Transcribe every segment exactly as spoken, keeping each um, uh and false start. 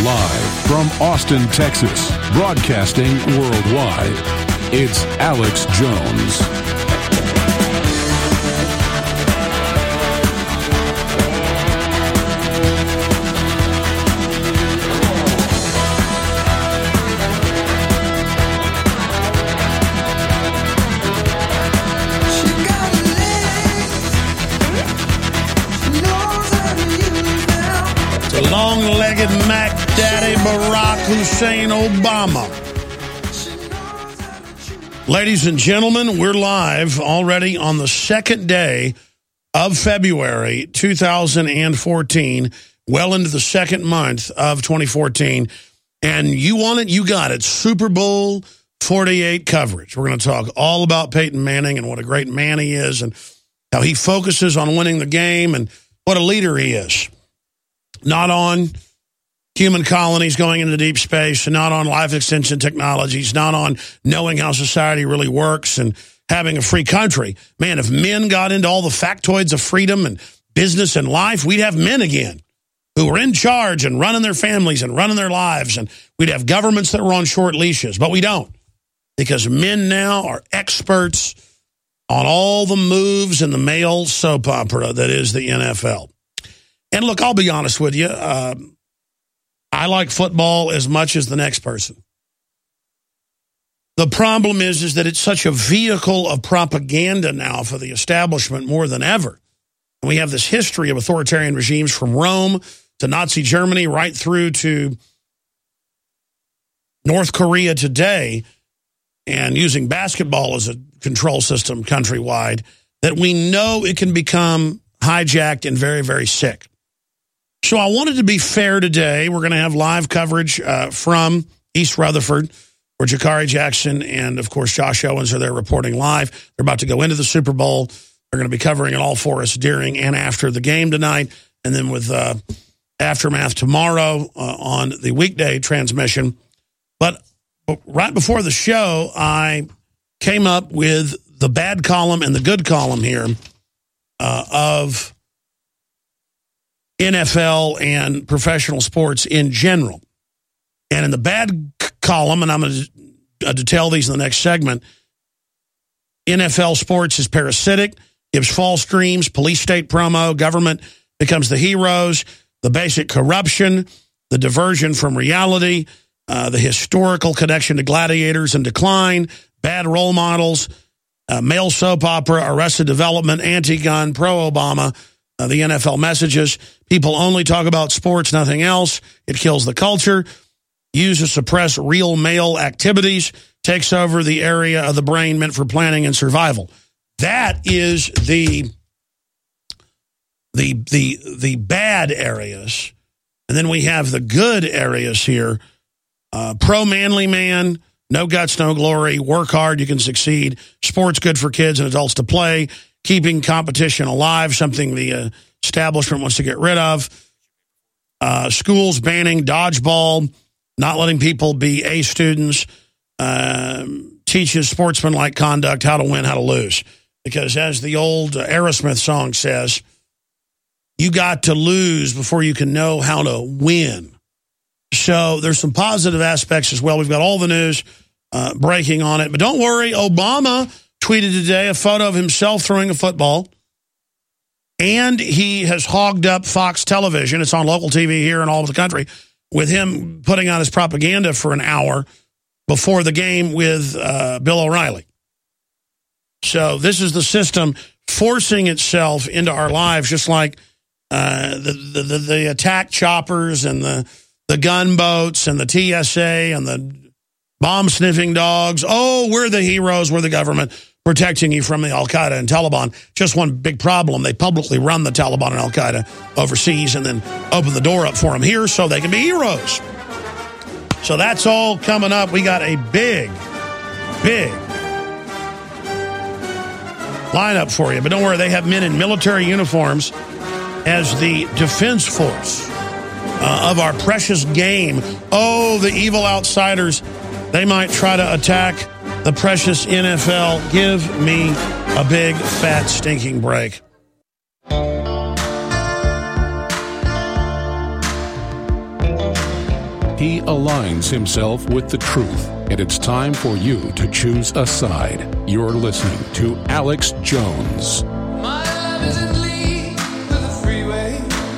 Live from Austin, Texas, broadcasting worldwide, it's Alex Jones. Long-legged Mac Daddy Barack Hussein Obama. Ladies and gentlemen, we're live already on the second day of February two thousand fourteen, well into the second month of twenty fourteen. And you want it, you got it. Super Bowl forty-eight coverage. We're going to talk all about Peyton Manning and what a great man he is and how he focuses on winning the game and what a leader he is. Not on human colonies going into deep space, and not on life extension technologies, not on knowing how society really works and having a free country. Man, if men got into all the factoids of freedom and business and life, we'd have men again who were in charge and running their families and running their lives, and we'd have governments that were on short leashes. But we don't, because men now are experts on all the moves in the male soap opera that is the N F L. And look, I'll be honest with you. Uh, I like football as much as the next person. The problem is, is that it's such a vehicle of propaganda now for the establishment more than ever. And we have this history of authoritarian regimes from Rome to Nazi Germany right through to North Korea today, and using basketball as a control system countrywide, that we know it can become hijacked and very, very sick. So I wanted to be fair today. We're going to have live coverage uh, from East Rutherford, where Jakari Jackson and, of course, Josh Owens are there reporting live. They're about to go into the Super Bowl. They're going to be covering it all for us during and after the game tonight, and then with uh, Aftermath tomorrow uh, on the weekday transmission. But right before the show, I came up with the bad column and the good column here uh, of N F L and professional sports in general. And in the bad column, and I'm going to detail these in the next segment, N F L sports is parasitic, gives false dreams, police state promo, government becomes the heroes, the basic corruption, the diversion from reality, uh, the historical connection to gladiators in decline, bad role models, uh, male soap opera, Arrested Development, anti-gun, pro-Obama, uh, the N F L messages. People only talk about sports, nothing else. It kills the culture. Used to suppress real male activities, takes over the area of the brain meant for planning and survival. That is the the the the bad areas, and then we have the good areas here. Uh, pro manly man, no guts, no glory. Work hard, you can succeed. Sports good for kids and adults to play. Keeping competition alive, something the uh, establishment wants to get rid of. Uh, schools banning dodgeball, not letting people be A students, uh, teaches sportsmanlike conduct, how to win, how to lose. Because as the old Aerosmith song says, you got to lose before you can know how to win. So there's some positive aspects as well. We've got all the news uh, breaking on it. But don't worry, Obama tweeted today a photo of himself throwing a football. And he has hogged up Fox Television. It's on local T V here and all over the country, with him putting out his propaganda for an hour before the game with uh, Bill O'Reilly. So this is the system forcing itself into our lives, just like uh, the, the, the, the attack choppers and the, the gunboats and the T S A and the bomb-sniffing dogs. Oh, we're the heroes, we're the government protecting you from the Al-Qaeda and Taliban. Just one big problem. They publicly run the Taliban and Al-Qaeda overseas and then open the door up for them here so they can be heroes. So that's all coming up. We got a big, big lineup for you. But don't worry, they have men in military uniforms as the defense force uh, of our precious game. Oh, the evil outsiders. They might try to attack the precious N F L. Give me a big, fat, stinking break. He aligns himself with the truth, and it's time for you to choose a side. You're listening to Alex Jones. My love isn't league with the freeway.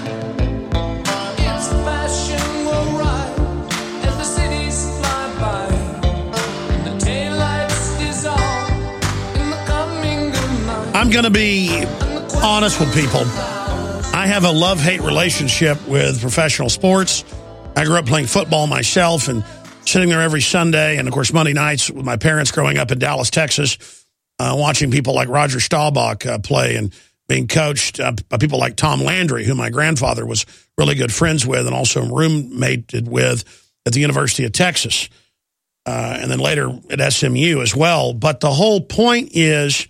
Its fashion will ride as the cities fly by. And the taillights dissolve in the coming good night. I'm going to be honest with people. I have a love-hate relationship with professional sports. I grew up playing football myself and sitting there every Sunday and, of course, Monday nights with my parents growing up in Dallas, Texas, uh, watching people like Roger Staubach uh, play and being coached uh, by people like Tom Landry, who my grandfather was really good friends with and also roommated with at the University of Texas, uh, and then later at S M U as well. But the whole point is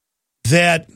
that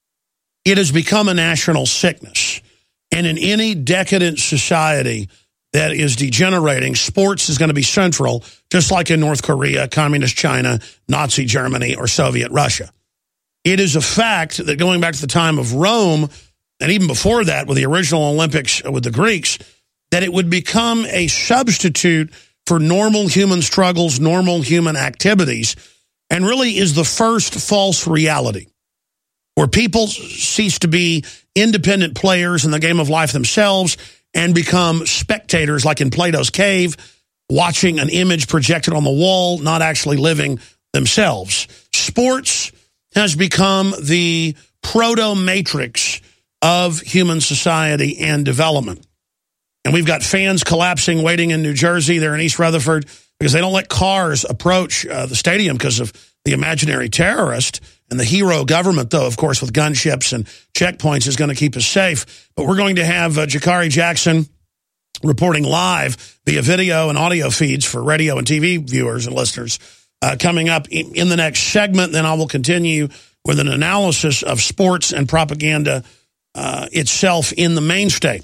it has become a national sickness. And in any decadent society that is degenerating, sports is going to be central, just like in North Korea, Communist China, Nazi Germany, or Soviet Russia. It is a fact that going back to the time of Rome, and even before that with the original Olympics with the Greeks, that it would become a substitute for normal human struggles, normal human activities, and really is the first false reality, where people cease to be independent players in the game of life themselves and become spectators, like in Plato's cave, watching an image projected on the wall, not actually living themselves. Sports has become the proto-matrix of human society and development. And we've got fans collapsing, waiting in New Jersey. They're in East Rutherford because they don't let cars approach uh, the stadium because of the imaginary terrorist. And the hero government, though, of course, with gunships and checkpoints is going to keep us safe. But we're going to have uh, Jakari Jackson reporting live via video and audio feeds for radio and T V viewers and listeners uh, coming up in, in the next segment. Then I will continue with an analysis of sports and propaganda uh, itself in the mainstay.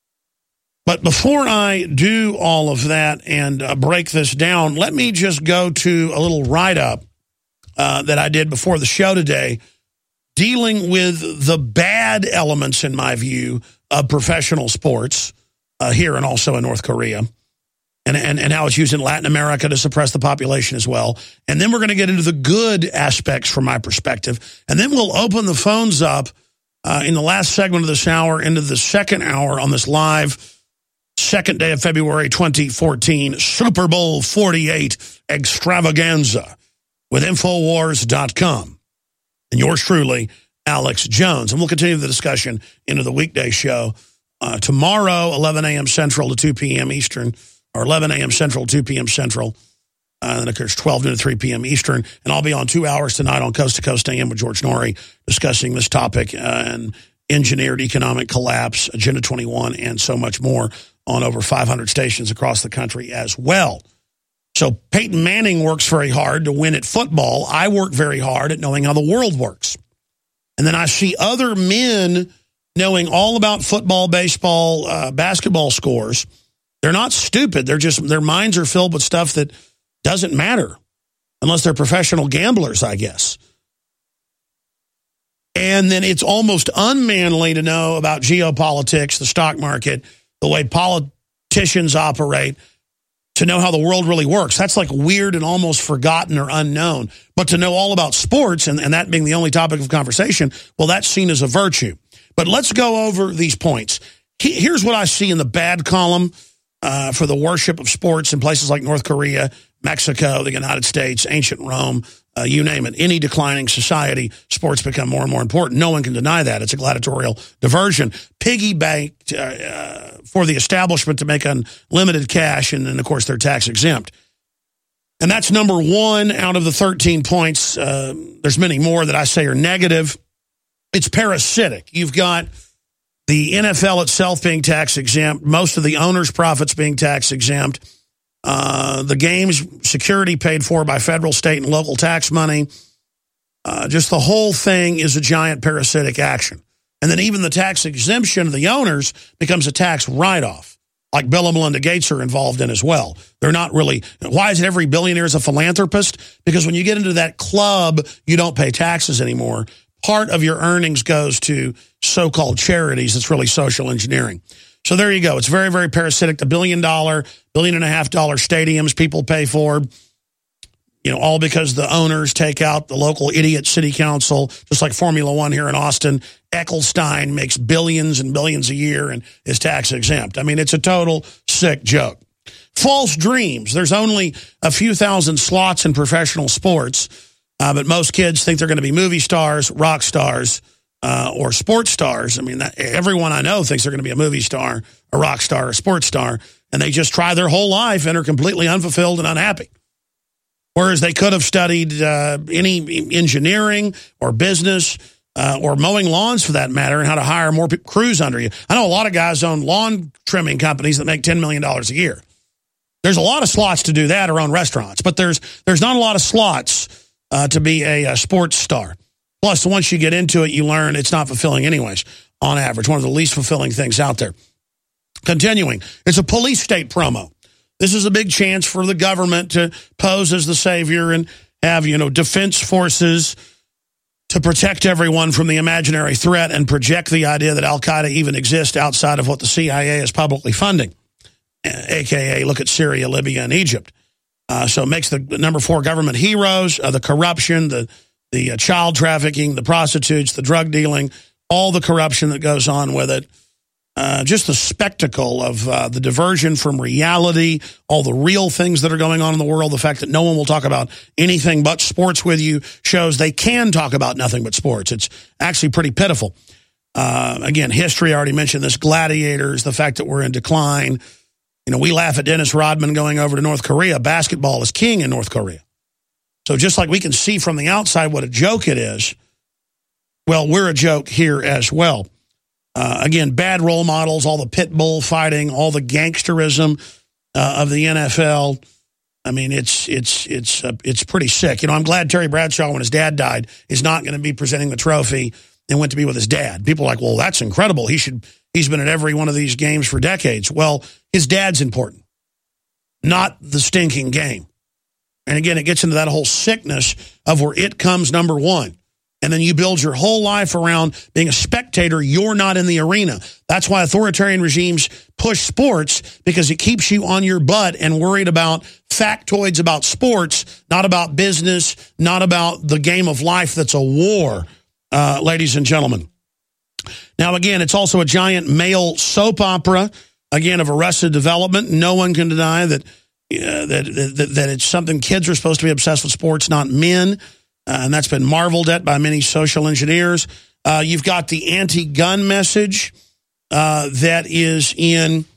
But before I do all of that and uh, break this down, let me just go to a little write-up Uh, that I did before the show today, dealing with the bad elements, in my view, of professional sports uh, here and also in North Korea, and, and, and how it's used in Latin America to suppress the population as well. And then we're going to get into the good aspects from my perspective. And then we'll open the phones up uh, in the last segment of this hour into the second hour on this live second day of February twenty fourteen Super Bowl forty-eight extravaganza with Infowars dot com. And yours truly, Alex Jones. And we'll continue the discussion into the weekday show uh, tomorrow, eleven a.m. Central to two p.m. Eastern, or eleven a.m. Central to two p.m. Central. Uh, and of course, twelve to three p.m. Eastern. And I'll be on two hours tonight on Coast to Coast A M with George Norrie discussing this topic uh, and engineered economic collapse, Agenda twenty-one, and so much more on over five hundred stations across the country as well. So Peyton Manning works very hard to win at football. I work very hard at knowing how the world works. And then I see other men knowing all about football, baseball, uh, basketball scores. They're not stupid. They're just, their minds are filled with stuff that doesn't matter unless they're professional gamblers, I guess. And then it's almost unmanly to know about geopolitics, the stock market, the way politicians operate, to know how the world really works. That's like weird and almost forgotten or unknown. But to know all about sports, and, and that being the only topic of conversation, well, that's seen as a virtue. But let's go over these points. He, here's what I see in the bad column uh, for the worship of sports in places like North Korea, Mexico, the United States, ancient Rome, uh, you name it. Any declining society, sports become more and more important. No one can deny that. It's a gladiatorial diversion. Piggybacked uh, uh, for the establishment to make unlimited cash, and then, of course, they're tax exempt. And that's number one out of the thirteen points. Uh, there's many more that I say are negative. It's parasitic. You've got the N F L itself being tax exempt, most of the owners' profits being tax exempt, uh, the game's security paid for by federal, state, and local tax money. Uh, just the whole thing is a giant parasitic action. And then even the tax exemption of the owners becomes a tax write-off, like Bill and Melinda Gates are involved in as well. They're not really, why is it every billionaire is a philanthropist? Because when you get into that club, you don't pay taxes anymore. Part of your earnings goes to so-called charities. It's really social engineering. So there you go. It's very, very parasitic. The billion dollar, billion and a half dollar stadiums people pay for, you know, all because the owners take out the local idiot city council, just like Formula One here in Austin. Ecclestone makes billions and billions a year and is tax exempt. I mean, it's a total sick joke. False dreams. There's only a few thousand slots in professional sports, uh, but most kids think they're going to be movie stars, rock stars, Uh, or sports stars. I mean, that, everyone I know thinks they're going to be a movie star, a rock star, a sports star, and they just try their whole life and are completely unfulfilled and unhappy. Whereas they could have studied uh, any engineering or business uh, or mowing lawns for that matter, and how to hire more pe- crews under you. I know a lot of guys own lawn trimming companies that make ten million dollars a year. There's a lot of slots to do that or own restaurants, but there's there's not a lot of slots uh, to be a, a sports star. Plus, once you get into it, you learn it's not fulfilling anyways, on average. One of the least fulfilling things out there. Continuing, it's a police state promo. This is a big chance for the government to pose as the savior and have, you know, defense forces to protect everyone from the imaginary threat and project the idea that Al-Qaeda even exists outside of what the C I A is publicly funding, a k a look at Syria, Libya, and Egypt. Uh, so it makes the number four government heroes, uh, the corruption, the the uh, child trafficking, the prostitutes, the drug dealing, all the corruption that goes on with it. Uh, just the spectacle of uh, the diversion from reality, all the real things that are going on in the world, the fact that no one will talk about anything but sports with you shows they can talk about nothing but sports. It's actually pretty pitiful. Uh, again, history, I already mentioned this, gladiators, the fact that we're in decline. You know, we laugh at Dennis Rodman going over to North Korea. Basketball is king in North Korea. So just like we can see from the outside what a joke it is, well, we're a joke here as well. Uh, again, bad role models, all the pit bull fighting, all the gangsterism uh, of the N F L. I mean, it's it's it's uh, it's pretty sick. You know, I'm glad Terry Bradshaw, when his dad died, is not going to be presenting the trophy and went to be with his dad. People are like, well, that's incredible. He should. He's been at every one of these games for decades. Well, his dad's important, not the stinking game. And again, it gets into that whole sickness of where it comes number one. And then you build your whole life around being a spectator. You're not in the arena. That's why authoritarian regimes push sports, because it keeps you on your butt and worried about factoids about sports, not about business, not about the game of life that's a war, uh, ladies and gentlemen. Now, again, it's also a giant male soap opera, again, of Arrested Development. No one can deny that Uh, that, that that it's something kids are supposed to be obsessed with sports, not men, uh, and that's been marveled at by many social engineers. Uh, you've got the anti-gun message uh, that is in.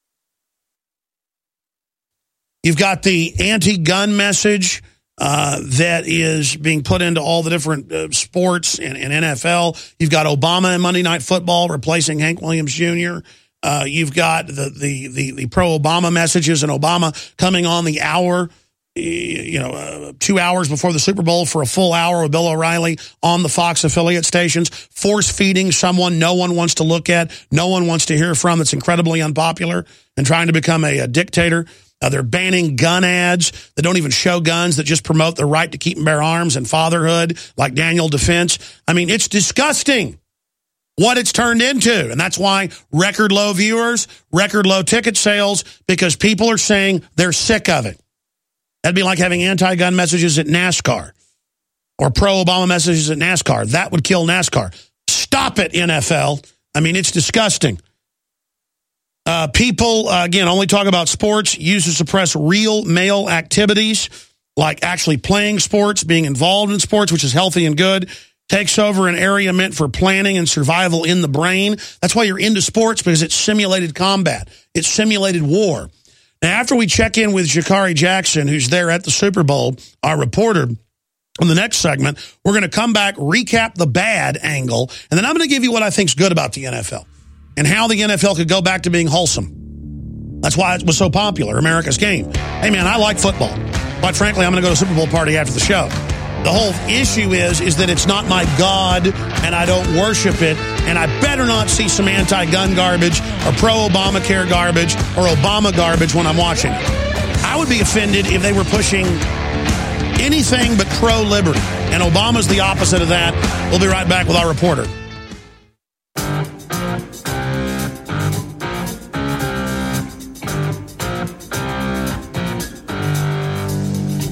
You've got the anti-gun message uh, that is being put into all the different uh, sports and, and N F L. You've got Obama and Monday Night Football replacing Hank Williams Junior Uh, you've got the, the, the, the pro-Obama messages and Obama coming on the hour, you know, uh, two hours before the Super Bowl for a full hour with Bill O'Reilly on the Fox affiliate stations, force-feeding someone no one wants to look at, no one wants to hear from, that's incredibly unpopular and trying to become a, a dictator. Uh, they're banning gun ads that don't even show guns, that just promote the right to keep and bear arms and fatherhood, like Daniel Defense. I mean, it's disgusting what it's turned into. And that's why record low viewers, record low ticket sales, because people are saying they're sick of it. That'd be like having anti-gun messages at NASCAR or pro-Obama messages at NASCAR. That would kill NASCAR. Stop it, N F L. I mean, it's disgusting. Uh, people, uh, again, only talk about sports, use to suppress real male activities, like actually playing sports, being involved in sports, which is healthy and good. Takes over an area meant for planning and survival in the brain. That's why you're into sports, because it's simulated combat. It's simulated war. Now, after we check in with Sha'Carri Jackson, who's there at the Super Bowl, our reporter, on the next segment, we're going to come back, recap the bad angle, and then I'm going to give you what I think's good about the N F L and how the N F L could go back to being wholesome. That's why it was so popular, America's game. Hey, man, I like football. Quite frankly, I'm going to go to a Super Bowl party after the show. The whole issue is, is that it's not my God, and I don't worship it, and I better not see some anti-gun garbage or pro-Obamacare garbage or Obama garbage when I'm watching it. I would be offended if they were pushing anything but pro-liberty, and Obama's the opposite of that. We'll be right back with our reporter.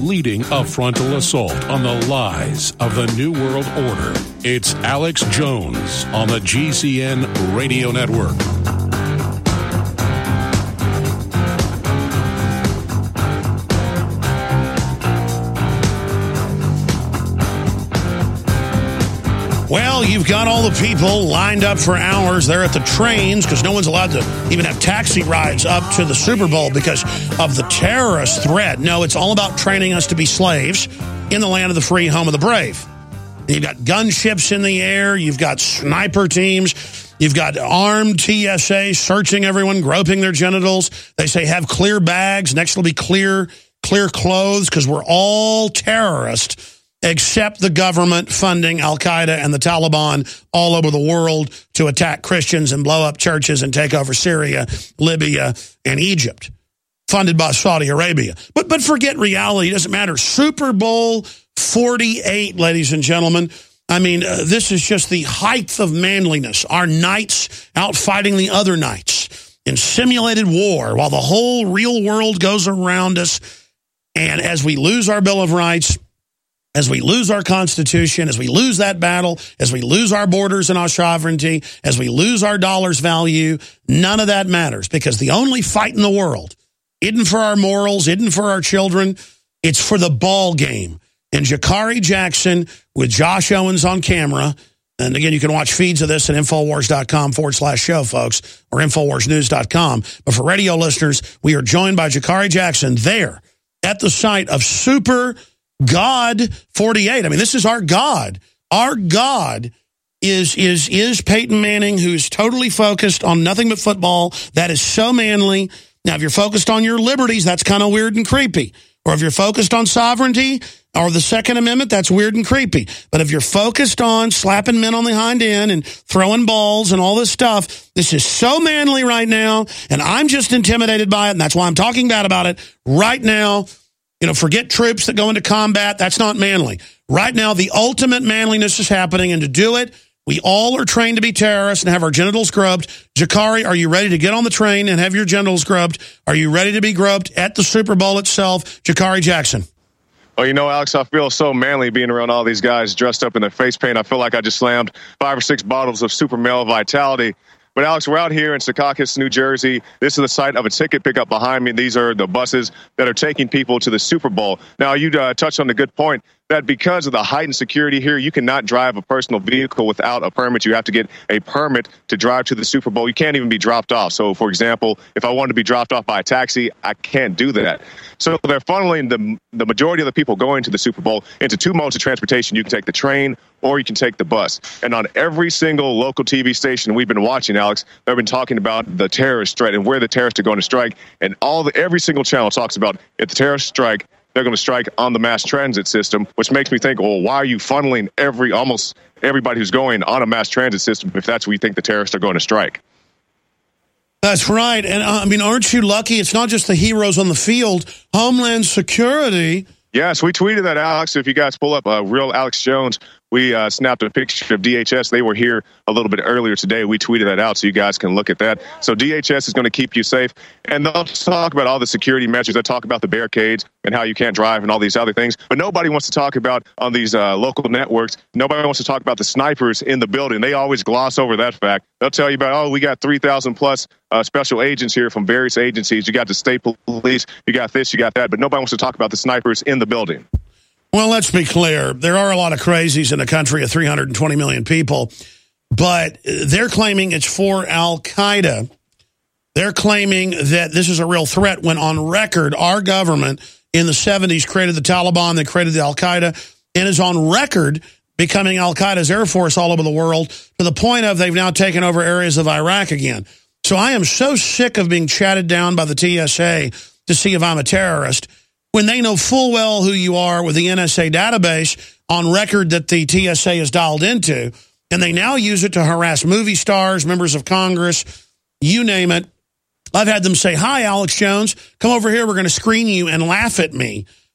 leading a frontal assault on the lies of the New World Order. It's Alex Jones on the G C N Radio Network. Well, you've got all the people lined up for hours there at the trains because no one's allowed to even have taxi rides up to the Super Bowl because of the terrorist threat. No, it's all about training us to be slaves in the land of the free, home of the brave. And you've got gunships in the air. You've got sniper teams. You've got armed T S A searching everyone, groping their genitals. They say have clear bags. Next will be clear, clear clothes because we're all terrorists. Except the government funding Al-Qaeda and the Taliban all over the world to attack Christians and blow up churches and take over Syria, Libya, and Egypt, funded by Saudi Arabia. But but forget reality. It doesn't matter. Super Bowl forty-eight, ladies and gentlemen. I mean, uh, this is just the height of manliness. Our knights out fighting the other knights in simulated war while the whole real world goes around us. And as we lose our Bill of Rights, as we lose our Constitution, as we lose that battle, as we lose our borders and our sovereignty, as we lose our dollar's value, none of that matters because the only fight in the world isn't for our morals, isn't for our children, it's for the ball game. And Jakari Jackson with Josh Owens on camera, and again, you can watch feeds of this at Infowars.com forward slash show, folks, or Infowars News dot com. But for radio listeners, we are joined by Jakari Jackson there at the site of Super God forty-eight. I mean, this is our God. Our God is is is Peyton Manning, who's totally focused on nothing but football. That is so manly. Now, if you're focused on your liberties, that's kind of weird and creepy. Or if you're focused on sovereignty or the Second Amendment, that's weird and creepy. But if you're focused on slapping men on the hind end and throwing balls and all this stuff, this is so manly right now, and I'm just intimidated by it, and that's why I'm talking bad about it right now. You know, forget troops that go into combat. That's not manly. Right now, the ultimate manliness is happening, and to do it, we all are trained to be terrorists and have our genitals grubbed. Jakari, are you ready to get on the train and have your genitals grubbed? Are you ready to be grubbed at the Super Bowl itself? Jakari Jackson. Well, you know, Alex, I feel so manly being around all these guys dressed up in their face paint. I feel like I just slammed five or six bottles of Super Male Vitality. But, Alex, we're out here in Secaucus, New Jersey. This is the site of a ticket pickup behind me. These are the buses that are taking people to the Super Bowl. Now, you uh, touched on the good point that because of the heightened security here, you cannot drive a personal vehicle without a permit. You have to get a permit to drive to the Super Bowl. You can't even be dropped off. So, for example, if I wanted to be dropped off by a taxi, I can't do that. So they're funneling the, the majority of the people going to the Super Bowl into two modes of transportation. You can take the train or you can take the bus. And on every single local T V station we've been watching, Alex, they've been talking about the terrorist threat and where the terrorists are going to strike. And all the every single channel talks about if the terrorists strike, they're going to strike on the mass transit system, which makes me think, well, why are you funneling every almost everybody who's going on a mass transit system if that's where you think the terrorists are going to strike? That's right. And, uh, I mean, aren't you lucky? It's not just the heroes on the field. Homeland Security. Yes, we tweeted that, Alex. If you guys pull up uh, Real Alex Jones, we uh, snapped a picture of D H S. They were here a little bit earlier today. We tweeted that out so you guys can look at that. So D H S is going to keep you safe. And they'll talk about all the security measures. They'll talk about the barricades and how you can't drive and all these other things. But nobody wants to talk about on these uh, local networks. Nobody wants to talk about the snipers in the building. They always gloss over that fact. They'll tell you about, oh, we got three thousand plus uh, special agents here from various agencies. You got the state police. You got this, you got that. But nobody wants to talk about the snipers in the building. Well, let's be clear. There are a lot of crazies in a country of three hundred twenty million people, but they're claiming it's for Al-Qaeda. They're claiming that this is a real threat when on record, our government in the seventies created the Taliban, they created the Al-Qaeda, and is on record becoming Al-Qaeda's air force all over the world to the point of they've now taken over areas of Iraq again. So I am so sick of being chatted down by the T S A to see if I'm a terrorist, when they know full well who you are with the N S A database on record that the T S A is dialed into, and they now use it to harass movie stars, members of Congress, you name it. I've had them say, hi, Alex Jones, come over here, we're going to screen you and laugh at me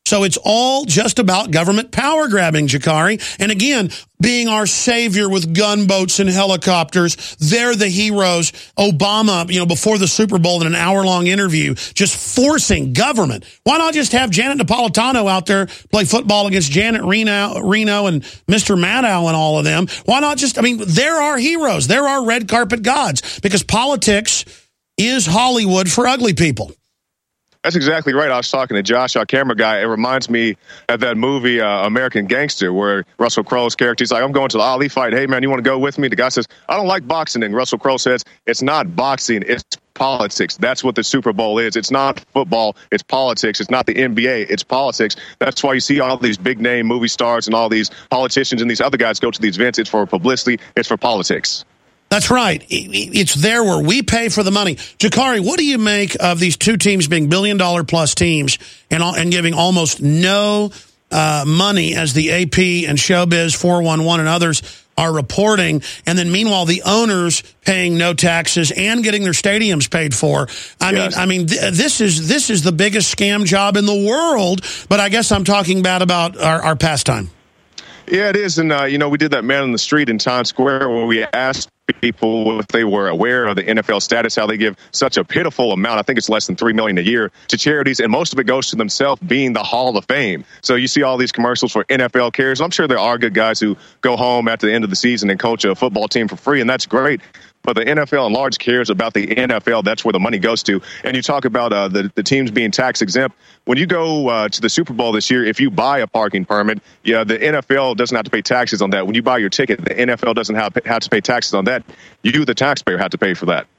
So it's all just about government power grabbing, Jakari. And again, being our savior with gunboats and helicopters. They're the heroes. Obama, you know, before the Super Bowl in an hour-long interview, just forcing government. Why not just have Janet Napolitano out there play football against Janet Reno, Reno and Mister Maddow and all of them? Why not just, I mean, they're our heroes. They're our red carpet gods, because politics is Hollywood for ugly people. That's exactly right. I was talking to Josh, our camera guy. It reminds me of that movie, uh, American Gangster, where Russell Crowe's character, he's like, I'm going to the Ali fight. Hey, man, you want to go with me? The guy says, I don't like boxing. And Russell Crowe says, it's not boxing, it's politics. That's what the Super Bowl is. It's not football, it's politics. It's not the N B A, it's politics. That's why you see all these big-name movie stars and all these politicians and these other guys go to these events. It's for publicity. It's for politics. That's right. It's there where we pay for the money. Jakari, what do you make of these two teams being billion-dollar plus teams and and giving almost no uh, money, as the A P and Showbiz, four one one, and others are reporting, and then meanwhile the owners paying no taxes and getting their stadiums paid for? I yes. mean, I mean, th this is this is the biggest scam job in the world. But I guess I'm talking bad about our, our pastime. Yeah, it is. And, uh, you know, we did that Man on the Street in Times Square where we asked people if they were aware of the N F L status, how they give such a pitiful amount. I think it's less than three million dollars a year to charities, and most of it goes to themselves being the Hall of Fame. So you see all these commercials for N F L cares. I'm sure there are good guys who go home at the end of the season and coach a football team for free, and that's great. But the N F L in large cares about the N F L. That's where the money goes to. And you talk about uh, the, the teams being tax exempt. When you go uh, to the Super Bowl this year, if you buy a parking permit, yeah, the N F L doesn't have to pay taxes on that. When you buy your ticket, the N F L doesn't have, have to pay taxes on that. You, the taxpayer, have to pay for that.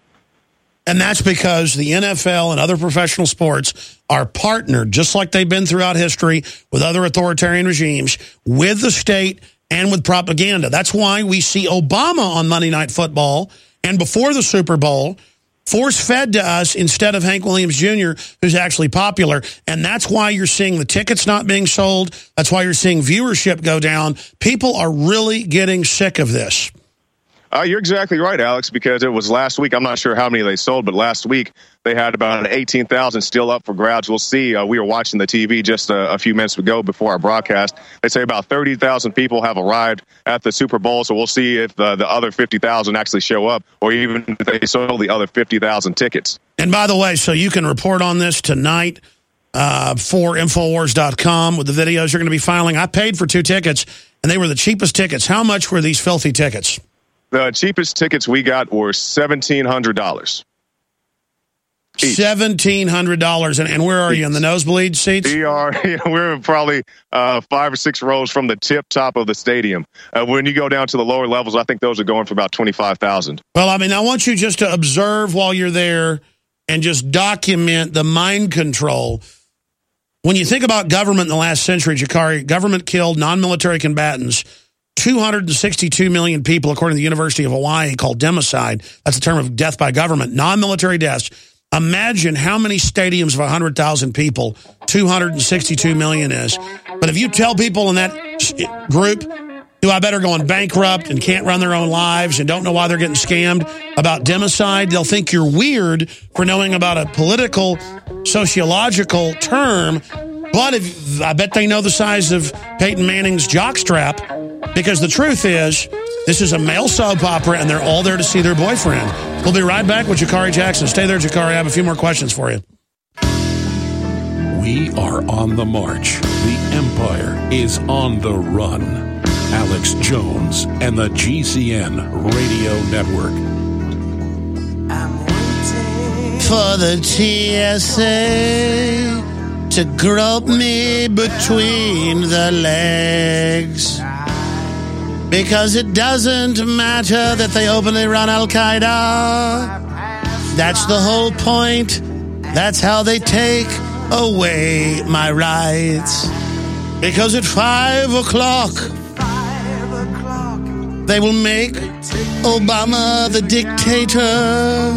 And that's because the N F L and other professional sports are partnered, just like they've been throughout history with other authoritarian regimes, with the state and with propaganda. That's why we see Obama on Monday Night Football and before the Super Bowl force-fed to us instead of Hank Williams Junior, who's actually popular. And that's why you're seeing the tickets not being sold. That's why you're seeing viewership go down. People are really getting sick of this. Uh, you're exactly right, Alex, because it was last week. I'm not sure how many they sold, but last week they had about eighteen thousand still up for grabs. We'll see. Uh, we were watching the T V just a, a few minutes ago before our broadcast. They say about thirty thousand people have arrived at the Super Bowl, so we'll see if uh, the other fifty thousand actually show up, or even if they sold the other fifty thousand tickets. And by the way, so you can report on this tonight uh, for Infowars dot com with the videos you're going to be filing. I paid for two tickets, and they were the cheapest tickets. How much were these filthy tickets? The cheapest tickets we got were seventeen hundred dollars. seventeen hundred dollars. And, and where are you, in the nosebleed seats? We are, we're probably uh, five or six rows from the tip top of the stadium. Uh, when you go down to the lower levels, I think those are going for about twenty-five thousand dollars. Well, I mean, I want you just to observe while you're there and just document the mind control. When you think about government in the last century, Jakari, government killed non-military combatants, two hundred sixty-two million people, according to the University of Hawaii, called democide. That's a term of death by government, non-military deaths. Imagine how many stadiums of one hundred thousand people two hundred sixty-two million is. But if you tell people in that group who I bet are going bankrupt and can't run their own lives and don't know why they're getting scammed about democide, they'll think you're weird for knowing about a political, sociological term. But if, I bet they know the size of Peyton Manning's jockstrap, because the truth is, this is a male soap opera, and they're all there to see their boyfriend. We'll be right back with Jakari Jackson. Stay there, Jakari. I have a few more questions for you. We are on the march. The empire is on the run. Alex Jones and the G C N Radio Network. I'm waiting For the T S A to grope me between the legs. Because it doesn't matter that they openly run Al-Qaeda. That's the whole point. That's how they take away my rights. Because at five o'clock, they will make Obama the dictator.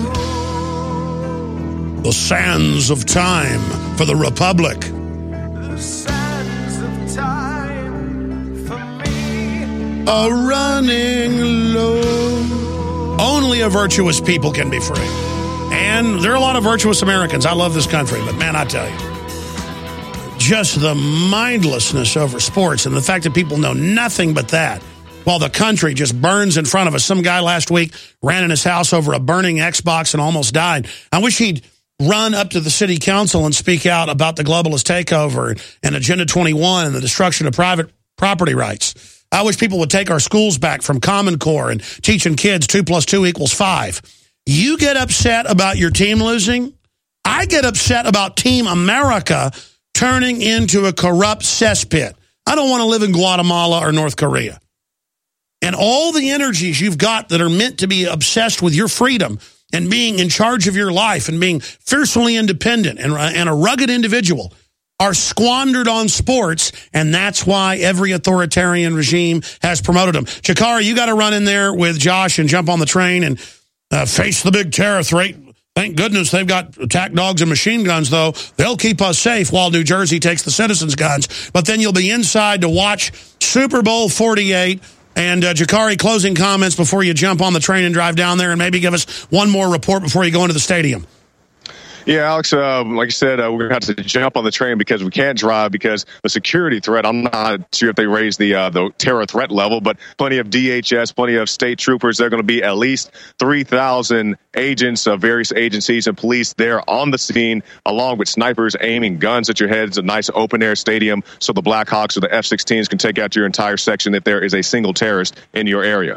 The sands of time for the Republic. the sands of time for me. Are running low. Only a virtuous people can be free. And there are a lot of virtuous Americans. I love this country, but man, I tell you, just the mindlessness over sports and the fact that people know nothing but that while the country just burns in front of us. Some guy last week ran in his house over a burning Xbox and almost died. I wish he'd run up to the city council and speak out about the globalist takeover and Agenda twenty-one and the destruction of private property rights. I wish people would take our schools back from Common Core and teaching kids two plus two equals five. You get upset about your team losing? I get upset about Team America turning into a corrupt cesspit. I don't want to live in Guatemala or North Korea. And all the energies you've got that are meant to be obsessed with your freedom and being in charge of your life and being fiercely independent and, and a rugged individual are squandered on sports, and that's why every authoritarian regime has promoted them. Shakari, you got to run in there with Josh and jump on the train and uh, face the big terror threat. Thank goodness they've got attack dogs and machine guns, though. They'll keep us safe while New Jersey takes the citizens' guns. But then you'll be inside to watch Super Bowl forty-eight. And, uh, Jakari, closing comments before you jump on the train and drive down there, and maybe give us one more report before you go into the stadium. Yeah, Alex, uh, like you said, uh, we're going to have to jump on the train because we can't drive because the security threat, I'm not sure if they raised the uh, the terror threat level, but plenty of D H S, plenty of state troopers. There are going to be at least three thousand agents of various agencies and police there on the scene, along with snipers aiming guns at your head. It's a nice open-air stadium so the Blackhawks or the F sixteens can take out your entire section if there is a single terrorist in your area.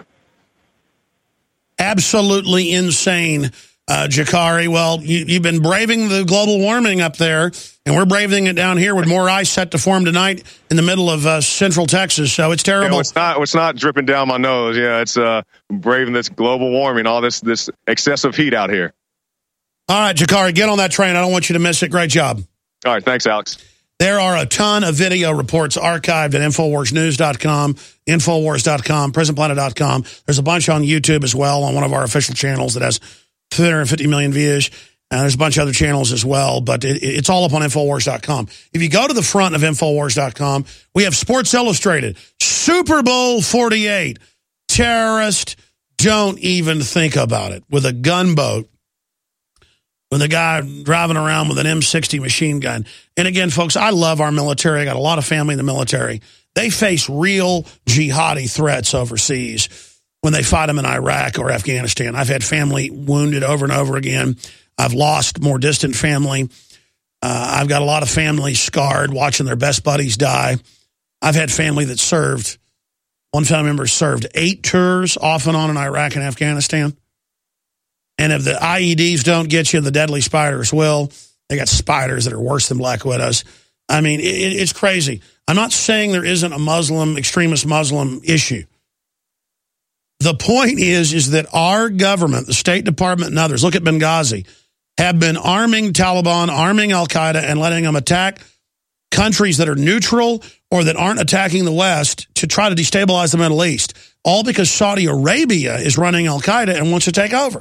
Absolutely insane. Uh, Jakari, well, you, you've been braving the global warming up there, and we're braving it down here with more ice set to form tonight in the middle of uh, central Texas, so it's terrible. Yeah, it's not it's not dripping down my nose. Yeah, it's uh, braving this global warming, all this, this excessive heat out here. All right, Jakari, get on that train. I don't want you to miss it. Great job. All right, thanks, Alex. There are a ton of video reports archived at Infowars News dot com, Infowars dot com, Prison Planet dot com. There's a bunch on YouTube as well on one of our official channels that has two hundred fifty million views. And there's a bunch of other channels as well, but it, it's all up on Infowars dot com. If you go to the front of Infowars dot com, we have Sports Illustrated, Super Bowl forty-eight, terrorist, don't even think about it, with a gunboat, with a guy driving around with an M sixty machine gun. And again, folks, I love our military. I got a lot of family in the military. They face real jihadi threats overseas when they fight them in Iraq or Afghanistan. I've had family wounded over and over again. I've lost more distant family. Uh, I've got a lot of family scarred watching their best buddies die. I've had family that served. One family member served eight tours off and on in Iraq and Afghanistan. And if the I E Ds don't get you, the deadly spiders will. They got spiders that are worse than black widows. I mean, it, it's crazy. I'm not saying there isn't a Muslim, extremist Muslim issue. The point is, is that our government, the State Department and others, look at Benghazi, have been arming Taliban, arming Al-Qaeda, and letting them attack countries that are neutral or that aren't attacking the West to try to destabilize the Middle East, all because Saudi Arabia is running Al-Qaeda and wants to take over.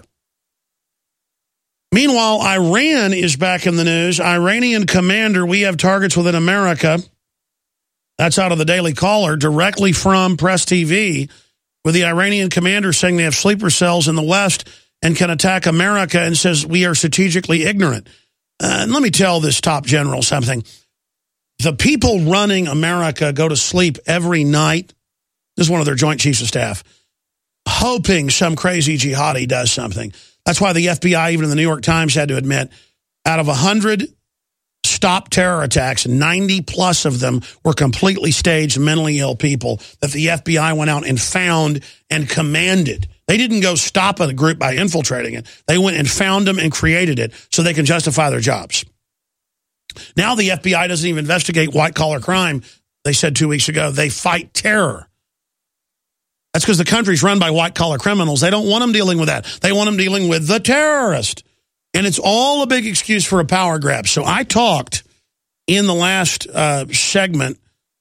Meanwhile, Iran is back in the news. Iranian commander, we have targets within America. That's out of the Daily Caller, directly from Press T V, with the Iranian commander saying they have sleeper cells in the West and can attack America, and says we are strategically ignorant. Uh, and let me tell this top general something. The people running America go to sleep every night. This is one of their Joint Chiefs of Staff, hoping some crazy jihadi does something. That's why the F B I, even in the New York Times, had to admit, out of one hundred stop terror attacks, ninety plus of them were completely staged mentally ill people that the F B I went out and found and commanded. They didn't go stop a group by infiltrating it. They went and found them and created it so they can justify their jobs. Now the F B I doesn't even investigate white-collar crime. They said two weeks ago they fight terror. That's because the country's run by white-collar criminals. They don't want them dealing with that. They want them dealing with the terrorist. And it's all a big excuse for a power grab. So I talked in the last uh, segment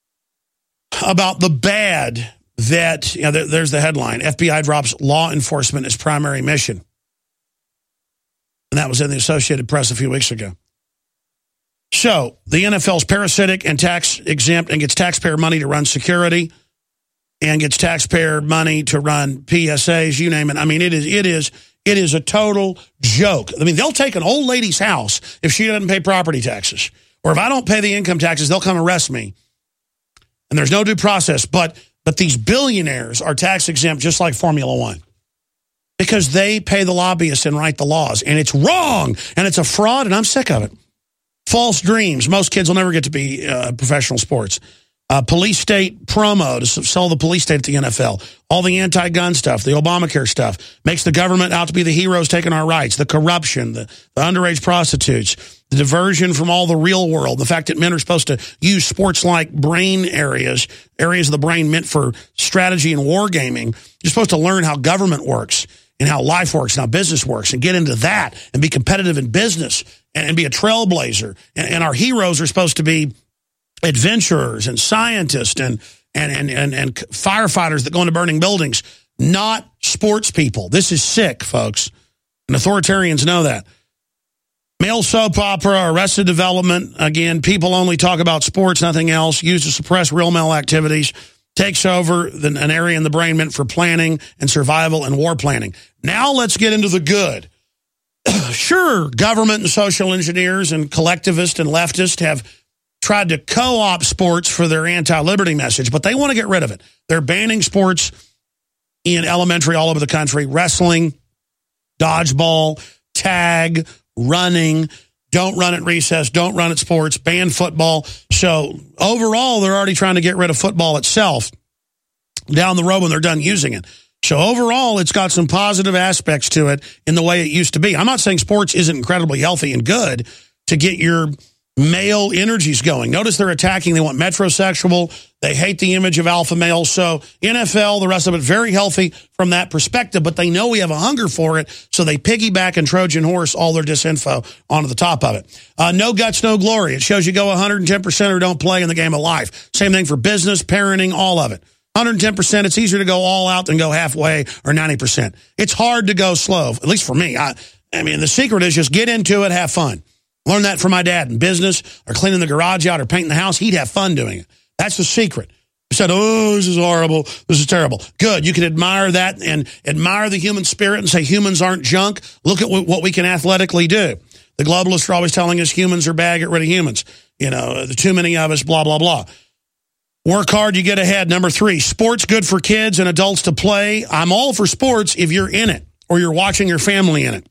about the bad that, you know, there, there's the headline, F B I drops law enforcement as primary mission. And that was in the Associated Press a few weeks ago. So the N F L's parasitic and tax exempt and gets taxpayer money to run security and gets taxpayer money to run P S As, you name it. I mean, it is, it is, it is a total joke. I mean, they'll take an old lady's house if she doesn't pay property taxes, Or if I don't pay the income taxes, they'll come arrest me. And there's no due process. But but these billionaires are tax exempt just like Formula One. Because they pay the lobbyists and write the laws. And it's wrong. And it's a fraud, and I'm sick of it. False dreams. Most kids will never get to be uh, professional sports. Uh, police state promo to sell the police state at the N F L. All the anti-gun stuff, the Obamacare stuff. Makes the government out to be the heroes taking our rights. The corruption, the, the underage prostitutes, the diversion from all the real world. The fact that men are supposed to use sports-like brain areas, areas of the brain meant for strategy and wargaming. You're supposed to learn how government works and how life works and how business works and get into that and be competitive in business and, and be a trailblazer. And, and our heroes are supposed to be adventurers and scientists and, and, and, and, and firefighters that go into burning buildings, not sports people. This is sick, folks. And authoritarians know that. Male soap opera, Arrested Development. Again, people only talk about sports, nothing else. Used to suppress real male activities. Takes over the, an area in the brain meant for planning and survival and war planning. Now let's get into the good. Sure, government and social engineers and collectivists and leftists have tried to co-opt sports for their anti-liberty message, but they want to get rid of it. They're banning sports in elementary all over the country. Wrestling, dodgeball, tag, running. Don't run at recess. Don't run at sports. Ban football. So overall, they're already trying to get rid of football itself down the road when they're done using it. So overall, it's got some positive aspects to it in the way it used to be. I'm not saying sports isn't incredibly healthy and good to get your male energies going. Notice they're attacking. They want metrosexual. They hate the image of alpha males. So N F L, the rest of it, very healthy from that perspective, but they know we have a hunger for it, so they piggyback and Trojan horse all their disinfo onto the top of it. Uh, no guts, no glory. It shows you go one hundred ten percent or don't play in the game of life. Same thing for business, parenting, all of it. one hundred ten percent, it's easier to go all out than go halfway or ninety percent. It's hard to go slow, at least for me. I, I mean, the secret is just get into it, have fun. Learned that from my dad in business or cleaning the garage out or painting the house. He'd have fun doing it. That's the secret. He said, oh, this is horrible. This is terrible. Good. You can admire that and admire the human spirit and say humans aren't junk. Look at what we can athletically do. The globalists are always telling us humans are bad, get rid of humans. You know, the too many of us, blah, blah, blah. Work hard, you get ahead. Number three, sports good for kids and adults to play. I'm all for sports if you're in it or you're watching your family in it.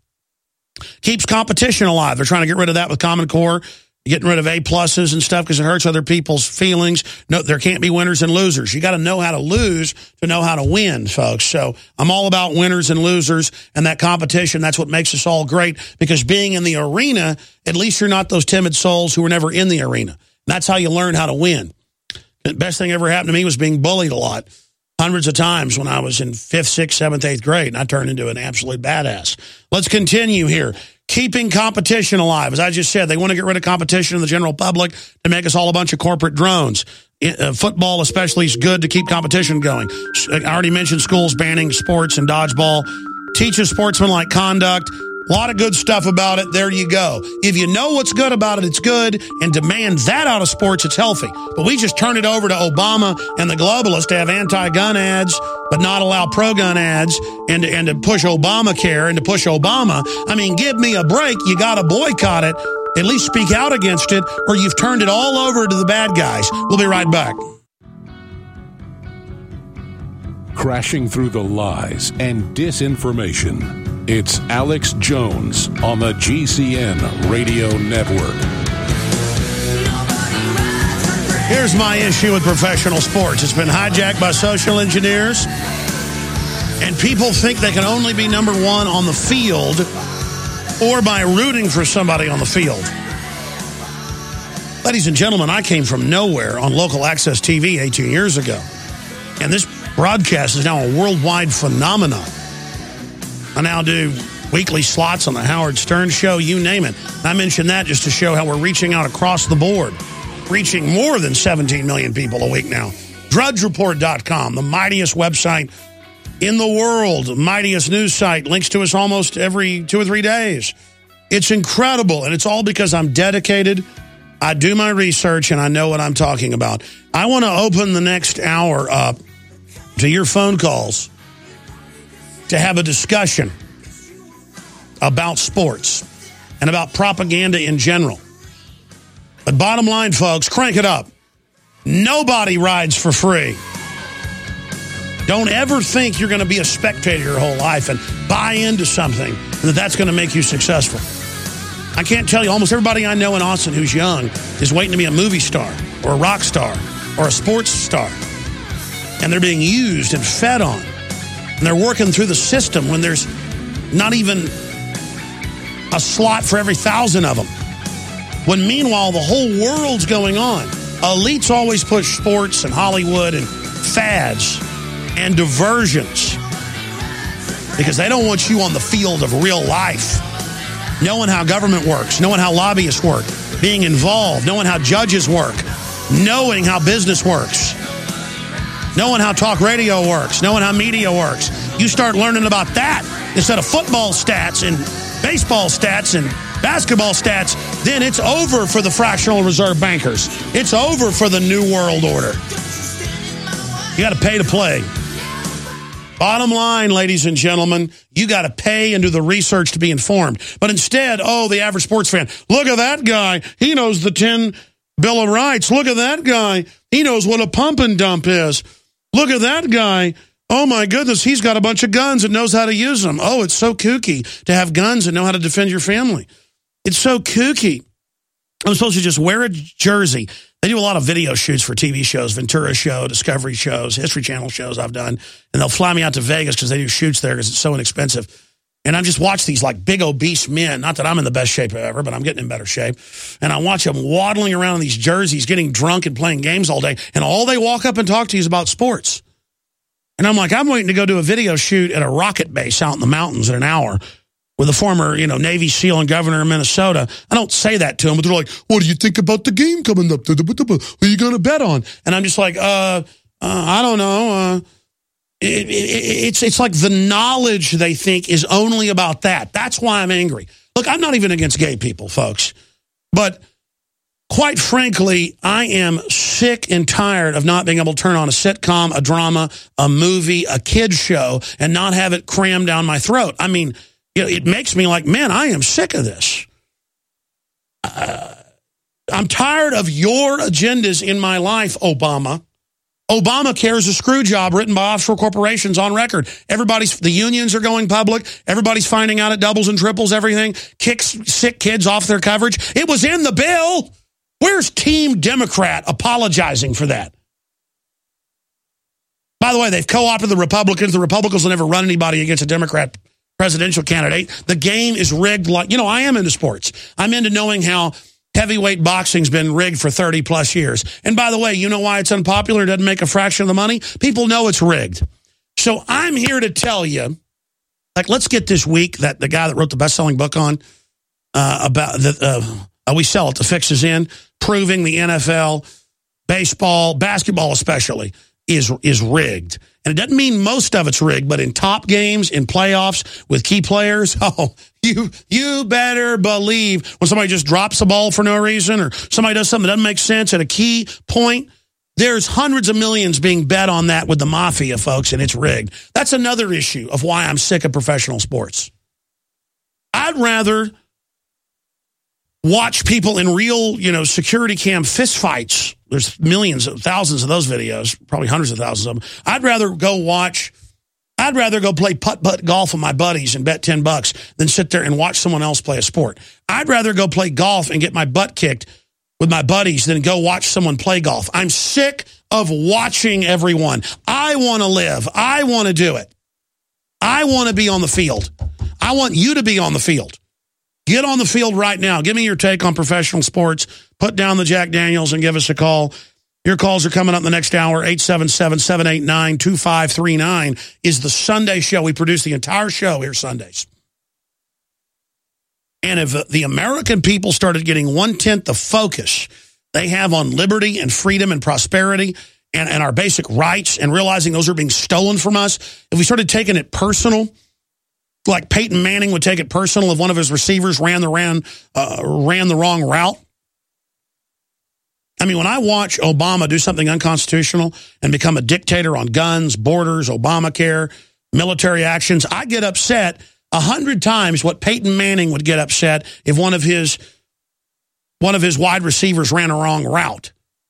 Keeps competition alive. They're trying to get rid of that with Common Core, getting rid of A pluses and stuff because it hurts other people's feelings. No, there can't be winners and losers. You got to know how to lose to know how to win, folks. So I'm all about winners and losers and that competition. That's what makes us all great, because being in the arena, at least you're not those timid souls who were never in the arena. That's how you learn how to win. The best thing ever happened to me was being bullied a lot. Hundreds of times when I was in fifth, sixth, seventh, eighth grade, and I turned into an absolute badass. Let's continue here. Keeping competition alive. As I just said, they want to get rid of competition in the general public to make us all a bunch of corporate drones. Uh, football especially is good to keep competition going. I already mentioned schools banning sports and dodgeball. Teaches sportsmanlike conduct. A lot of good stuff about it. There you go. If you know what's good about it, it's good, and demand that out of sports, it's healthy. But we just turn it over to Obama and the globalists to have anti-gun ads, but not allow pro-gun ads, and, and to push Obamacare and to push Obama. I mean, give me a break. You got to boycott it. At least speak out against it, or you've turned it all over to the bad guys. We'll be right back. Crashing through the lies and disinformation. It's Alex Jones on the G C N Radio Network. Here's my issue with professional sports. It's been hijacked by social engineers, and people think they can only be number one on the field or by rooting for somebody on the field. Ladies and gentlemen, I came from nowhere on local access T V eighteen years ago, and this broadcast is now a worldwide phenomenon. I now do weekly slots on the Howard Stern Show, you name it. I mention that just to show how we're reaching out across the board, reaching more than seventeen million people a week now. Drudge Report dot com, the mightiest website in the world, mightiest news site, links to us almost every two or three days. It's incredible, and it's all because I'm dedicated. I do my research, and I know what I'm talking about. I want to open the next hour up to your phone calls to have a discussion about sports and about propaganda in general. But bottom line, folks, crank it up. Nobody rides for free. Don't ever think you're going to be a spectator your whole life and buy into something and that that's going to make you successful. I can't tell you, almost everybody I know in Austin who's young is waiting to be a movie star or a rock star or a sports star. And they're being used and fed on. And they're working through the system when there's not even a slot for every thousand of them. When meanwhile, the whole world's going on. Elites always push sports and Hollywood and fads and diversions because they don't want you on the field of real life, knowing how government works, knowing how lobbyists work, being involved, knowing how judges work, knowing how business works, knowing how talk radio works, knowing how media works. You start learning about that instead of football stats and baseball stats and basketball stats, then it's over for the fractional reserve bankers. It's over for the New World Order. You got to pay to play. Bottom line, ladies and gentlemen, you got to pay and do the research to be informed. But instead, oh, the average sports fan, look at that guy. He knows the ten Bill of Rights. Look at that guy. He knows what a pump and dump is. Look at that guy. Oh, my goodness, he's got a bunch of guns and knows how to use them. Oh, it's so kooky to have guns and know how to defend your family. It's so kooky. I'm supposed to just wear a jersey. They do a lot of video shoots for T V shows, Ventura show, Discovery shows, History Channel shows I've done. And they'll fly me out to Vegas because they do shoots there because it's so inexpensive. And I just watch these like big obese men. Not that I'm in the best shape ever, but I'm getting in better shape. And I watch them waddling around in these jerseys, getting drunk and playing games all day. And all they walk up and talk to you is about sports. And I'm like, I'm waiting to go do a video shoot at a rocket base out in the mountains in an hour with a former, you know, Navy SEAL and governor of Minnesota. I don't say that to them, but they're like, what do you think about the game coming up? Who are you going to bet on? And I'm just like, uh, uh I don't know. Uh, it, it, it's, it's like the knowledge they think is only about that. That's why I'm angry. Look, I'm not even against gay people, folks. But quite frankly, I am sick and tired of not being able to turn on a sitcom, a drama, a movie, a kid's show, and not have it crammed down my throat. I mean, you know, it makes me like, man, I am sick of this. Uh, I'm tired of your agendas in my life, Obama. Obamacare is a screw job written by offshore corporations on record. Everybody's, the unions are going public. Everybody's finding out it doubles and triples everything. Kicks sick kids off their coverage. It was in the bill. Where's Team Democrat apologizing for that? By the way, they've co-opted the Republicans. The Republicans will never run anybody against a Democrat presidential candidate. The game is rigged like, you know, I am into sports. I'm into knowing how heavyweight boxing's been rigged for thirty plus years. And by the way, you know why it's unpopular and doesn't make a fraction of the money? People know it's rigged. So I'm here to tell you, like, let's get this week that the guy that wrote the best-selling book on uh, about the, uh, uh, we sell it, The Fix Is In, proving the N F L, baseball, basketball especially, is is rigged. And it doesn't mean most of it's rigged, but in top games, in playoffs, with key players, oh, you you better believe when somebody just drops the ball for no reason or somebody does something that doesn't make sense at a key point, there's hundreds of millions being bet on that with the mafia, folks, and it's rigged. That's another issue of why I'm sick of professional sports. I'd rather watch people in real, you know, security cam fistfights. There's millions, thousands of those videos, probably hundreds of thousands of them. I'd rather go watch, I'd rather go play putt-putt golf with my buddies and bet ten bucks than sit there and watch someone else play a sport. I'd rather go play golf and get my butt kicked with my buddies than go watch someone play golf. I'm sick of watching everyone. I want to live. I want to do it. I want to be on the field. I want you to be on the field. Get on the field right now. Give me your take on professional sports. Put down the Jack Daniels and give us a call. Your calls are coming up in the next hour. eight seven seven, seven eight nine, two five three nine is the Sunday show. We produce the entire show here Sundays. And if the American people started getting one-tenth the focus they have on liberty and freedom and prosperity and, and our basic rights and realizing those are being stolen from us, if we started taking it personal, like Peyton Manning would take it personal if one of his receivers ran the ran uh, ran the wrong route. I mean, when I watch Obama do something unconstitutional and become a dictator on guns, borders, Obamacare, military actions, I get upset a hundred times what Peyton Manning would get upset if one of his one of his wide receivers ran a wrong route.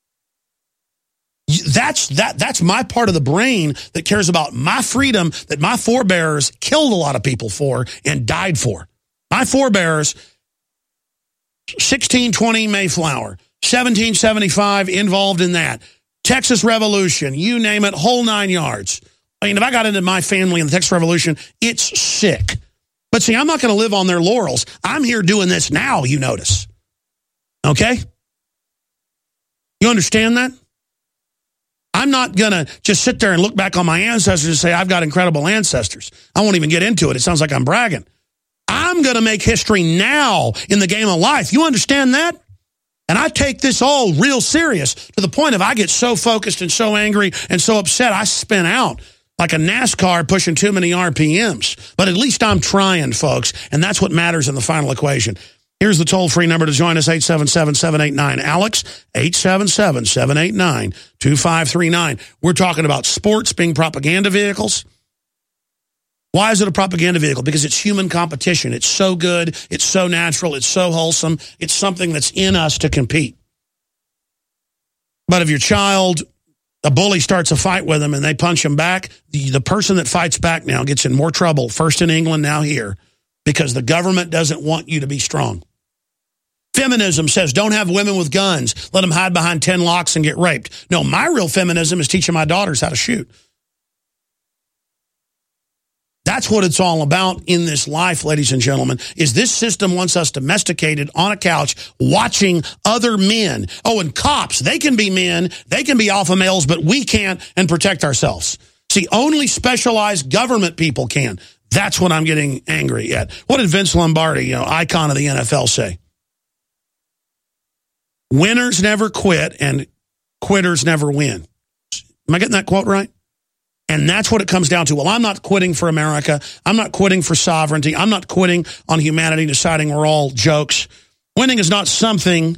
That's that. That's my part of the brain that cares about my freedom that my forebears killed a lot of people for and died for. My forebears, sixteen twenty Mayflower, seventeen seventy-five involved in that. Texas Revolution, you name it, whole nine yards. I mean, if I got into my family in the Texas Revolution, it's sick. But see, I'm not going to live on their laurels. I'm here doing this now, you notice. Okay? You understand that? I'm not going to just sit there and look back on my ancestors and say, I've got incredible ancestors. I won't even get into it. It sounds like I'm bragging. I'm going to make history now in the game of life. You understand that? And I take this all real serious to the point of I get so focused and so angry and so upset, I spin out like a NASCAR pushing too many R P Ms. But at least I'm trying, folks, and that's what matters in the final equation. Here's the toll-free number to join us, eight seven seven, seven eight nine, Alex, eight seven seven, seven eight nine, two five three nine. We're talking about sports being propaganda vehicles. Why is it a propaganda vehicle? Because it's human competition. It's so good. It's so natural. It's so wholesome. It's something that's in us to compete. But if your child, a bully starts a fight with them and they punch him back, the, the person that fights back now gets in more trouble, first in England, now here, because the government doesn't want you to be strong. Feminism says don't have women with guns. Let them hide behind ten locks and get raped. No, my real feminism is teaching my daughters how to shoot. That's what it's all about in this life, ladies and gentlemen, is this system wants us domesticated on a couch watching other men. Oh, and cops, they can be men, they can be alpha males, but we can't and protect ourselves. See, only specialized government people can. That's what I'm getting angry at. What did Vince Lombardi, you know, icon of the N F L, say? Winners never quit and quitters never win. Am I getting that quote right? And that's what it comes down to. Well, I'm not quitting for America. I'm not quitting for sovereignty. I'm not quitting on humanity, deciding we're all jokes. Winning is not something,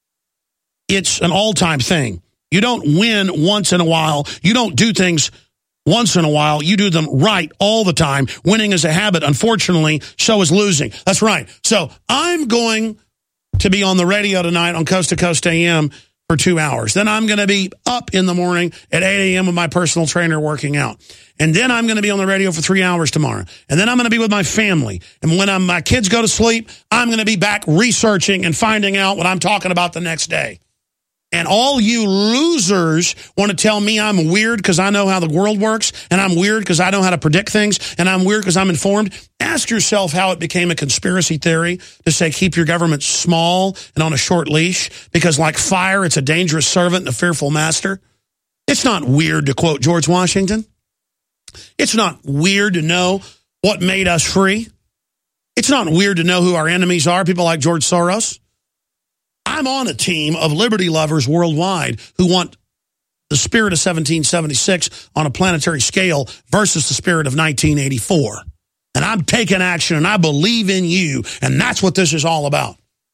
it's an all-time thing. You don't win once in a while. You don't do things once in a while. You do them right all the time. Winning is a habit. Unfortunately, so is losing. That's right. So I'm going to be on the radio tonight on Coast to Coast A M for two hours. Then I'm going to be up in the morning at eight A M with my personal trainer working out. And then I'm going to be on the radio for three hours tomorrow. And then I'm going to be with my family. And when I'm, my kids go to sleep, I'm going to be back researching and finding out what I'm talking about the next day. And all you losers want to tell me I'm weird because I know how the world works, and I'm weird because I know how to predict things, and I'm weird because I'm informed. Ask yourself how it became a conspiracy theory to say keep your government small and on a short leash, because like fire, it's a dangerous servant and a fearful master. It's not weird to quote George Washington. It's not weird to know what made us free. It's not weird to know who our enemies are, people like George Soros. I'm on a team of liberty lovers worldwide who want the spirit of seventeen seventy-six on a planetary scale versus the spirit of nineteen eighty-four. And I'm taking action, and I believe in you, and that's what this is all about.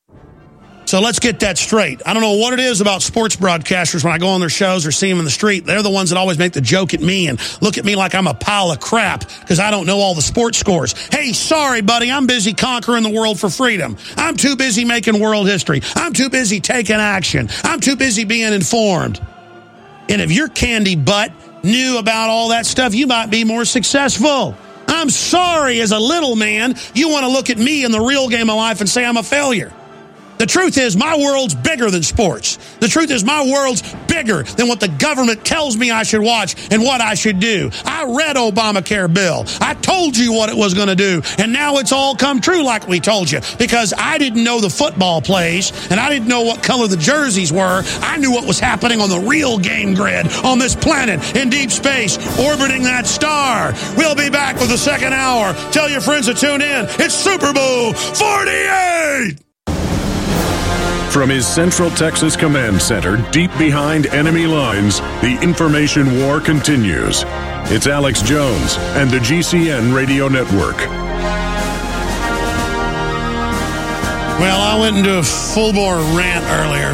So let's get that straight. I don't know what it is about sports broadcasters when I go on their shows or see them in the street. They're the ones that always make the joke at me and look at me like I'm a pile of crap because I don't know all the sports scores. Hey, sorry, buddy, I'm busy conquering the world for freedom. I'm too busy making world history. I'm too busy taking action. I'm too busy being informed. And if your candy butt knew about all that stuff, you might be more successful. I'm sorry, as a little man, you want to look at me in the real game of life and say I'm a failure. The truth is, my world's bigger than sports. The truth is, my world's bigger than what the government tells me I should watch and what I should do. I read Obamacare bill. I told you what it was going to do, and now it's all come true like we told you, because I didn't know the football plays, and I didn't know what color the jerseys were. I knew what was happening on the real game grid on this planet in deep space, orbiting that star. We'll be back with the second hour. Tell your friends to tune in. It's Super Bowl forty-eight! From his Central Texas Command Center, deep behind enemy lines, the information war continues. It's Alex Jones and the G C N Radio Network. Well, I went into a full-bore rant earlier.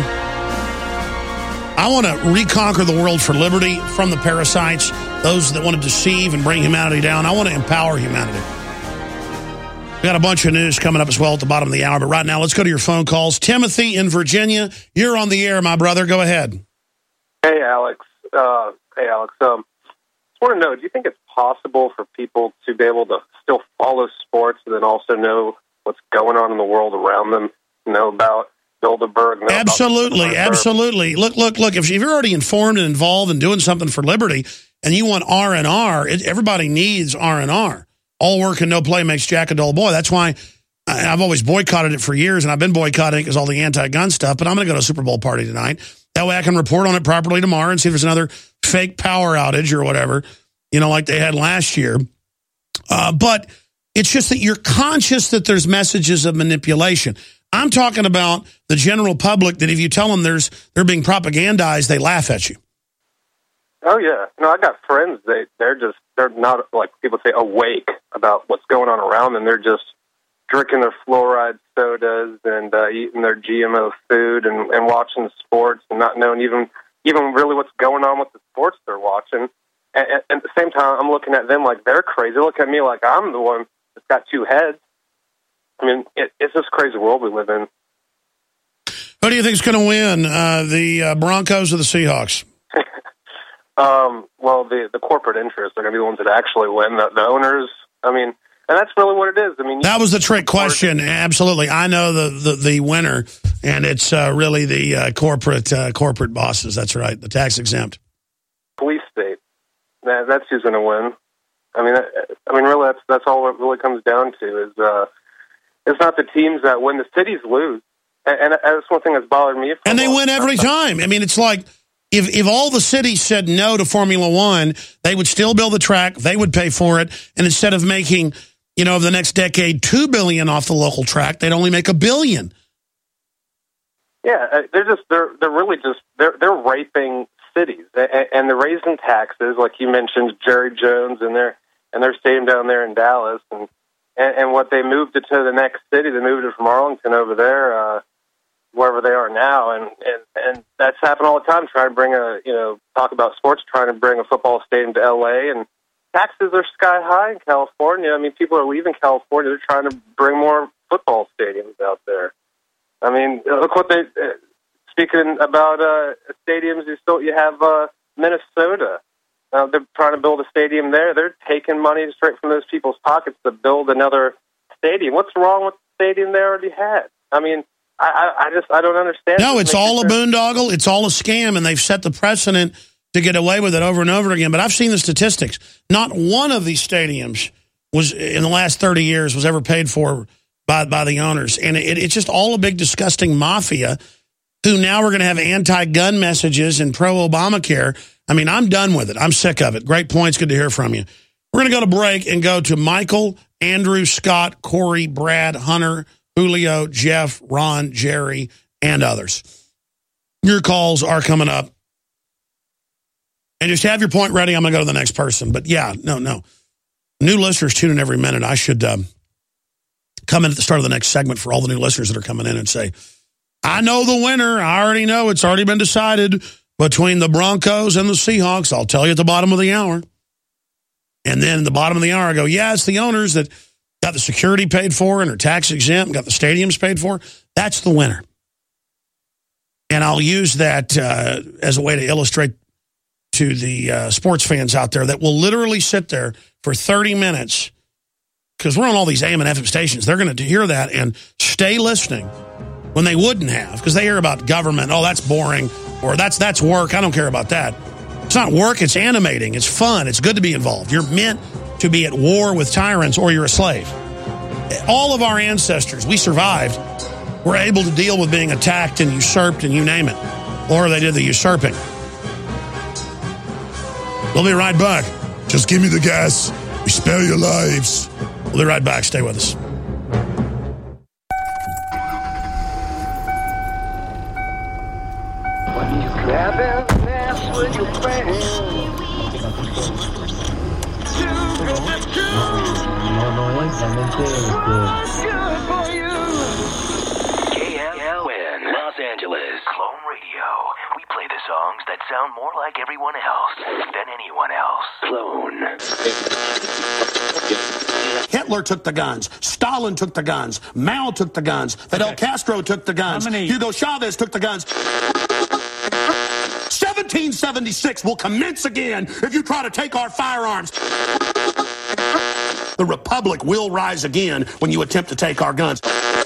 I want to reconquer the world for liberty from the parasites, those that want to deceive and bring humanity down. I want to empower humanity. We got a bunch of news coming up as well at the bottom of the hour, but right now let's go to your phone calls. Timothy in Virginia, you're on the air, my brother. Go ahead. Hey, Alex. Uh, hey, Alex. Um, just want to know, do you think it's possible for people to be able to still follow sports and then also know what's going on in the world around them, know about Bilderberg? Know absolutely, about absolutely. Look, look, look, if you're already informed and involved and doing something for liberty and you want R and R, it, everybody needs R and R. All work and no play makes Jack a dull boy. That's why I've always boycotted it for years, and I've been boycotting it because all the anti-gun stuff, but I'm going to go to a Super Bowl party tonight. That way I can report on it properly tomorrow and see if there's another fake power outage or whatever, you know, like they had last year. Uh, but it's just that you're conscious that there's messages of manipulation. I'm talking about the general public that if you tell them there's they're being propagandized, they laugh at you. Oh, yeah. No, I got friends. They, they're just, they're not, like people say, awake about what's going on around them. They're just drinking their fluoride sodas and uh, eating their G M O food and, and watching sports and not knowing even even really what's going on with the sports they're watching. And, and at the same time, I'm looking at them like they're crazy. They look at me like I'm the one that's got two heads. I mean, it, it's this crazy world we live in. Who do you think is going to win, uh, the uh, Broncos or the Seahawks? um, well, the, the corporate interests are going to be the ones that actually win. The, the owners, I mean... And that's really what it is. I mean, that was the trick question. Absolutely, I know the the, the winner, and it's uh, really the uh, corporate uh, corporate bosses. That's right, the tax exempt police state. That, that's who's going to win. I mean, I mean, really, that's that's all it really comes down to. Is uh, it's not the teams that win; the cities lose, and, and that's one thing that's bothered me. And they win every time. I mean, it's like if if all the cities said no to Formula One, they would still build the track. They would pay for it, and instead of making, you know, over the next decade, two billion off the local track, they'd only make a billion. Yeah, they're just they're they're really just they're they're raping cities, and they're raising taxes, like you mentioned, Jerry Jones and their and their stadium down there in Dallas, and and, and what they moved it to the next city, they moved it from Arlington over there, uh, wherever they are now, and, and and that's happened all the time. Trying to bring a you know talk about sports, trying to bring a football stadium to L A, and taxes are sky high in California. I mean, people are leaving California. They're trying to bring more football stadiums out there. I mean, look what they. Uh, speaking about uh, stadiums, you still you have uh, Minnesota. Uh, they're trying to build a stadium there. They're taking money straight from those people's pockets to build another stadium. What's wrong with the stadium they already had? I mean, I, I, I just I don't understand. No, it's all a boondoggle. It's all a scam, and they've set the precedent to get away with it over and over again. But I've seen the statistics. Not one of these stadiums was in the last thirty years was ever paid for by by the owners, and it, it's just all a big disgusting mafia. Who now are going to have anti-gun messages and pro-Obamacare. I mean, I'm done with it. I'm sick of it. Great points. Good to hear from you. We're going to go to break and go to Michael, Andrew, Scott, Corey, Brad, Hunter, Julio, Jeff, Ron, Jerry, and others. Your calls are coming up. And just have your point ready. I'm going to go to the next person. But yeah, no, no. New listeners tune in every minute. I should um, come in at the start of the next segment for all the new listeners that are coming in and say, I know the winner. I already know. It's already been decided between the Broncos and the Seahawks. I'll tell you at the bottom of the hour. And then at the bottom of the hour, I go, yeah, it's the owners that got the security paid for and are tax exempt, got the stadiums paid for. That's the winner. And I'll use that uh, as a way to illustrate to the uh, sports fans out there that will literally sit there for thirty minutes, because we're on all these A M and F M stations. They're going to hear that and stay listening when they wouldn't have, because they hear about government. Oh, that's boring, or that's that's work. I don't care about that. It's not work. It's animating. It's fun. It's good to be involved. You're meant to be at war with tyrants, or you're a slave. All of our ancestors, we survived, were able to deal with being attacked and usurped and you name it. Or they did the usurping. We'll be right back. Just give me the gas. We spare your lives. We'll be right back. Stay with us. With your friends. K L N Los Angeles Clone Radio. We play the song songs that sound more like everyone else than anyone else. Clone. Hitler took the guns. Stalin took the guns. Mao took the guns. Fidel Okay. Castro took the guns. How many- Hugo Chavez took the guns. seventeen seventy-six will commence again if you try to take our firearms. The Republic will rise again when you attempt to take our guns. I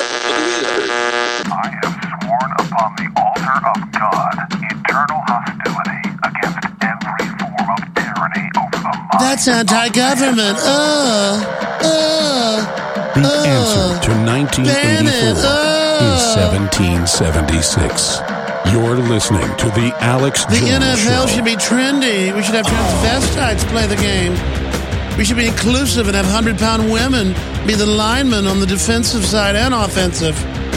have sworn upon the altar of God eternal hostility against every form of tyranny over the mind. That's anti-government. Uh, uh, The uh, answer to nineteen ban eighty-four it. Uh. is seventeen seventy-six. You're listening to the Alex The Jones N F L Show. should be trendy. We should have transvestites play the game. We should be inclusive and have hundred-pound women be the linemen on the defensive side and offensive.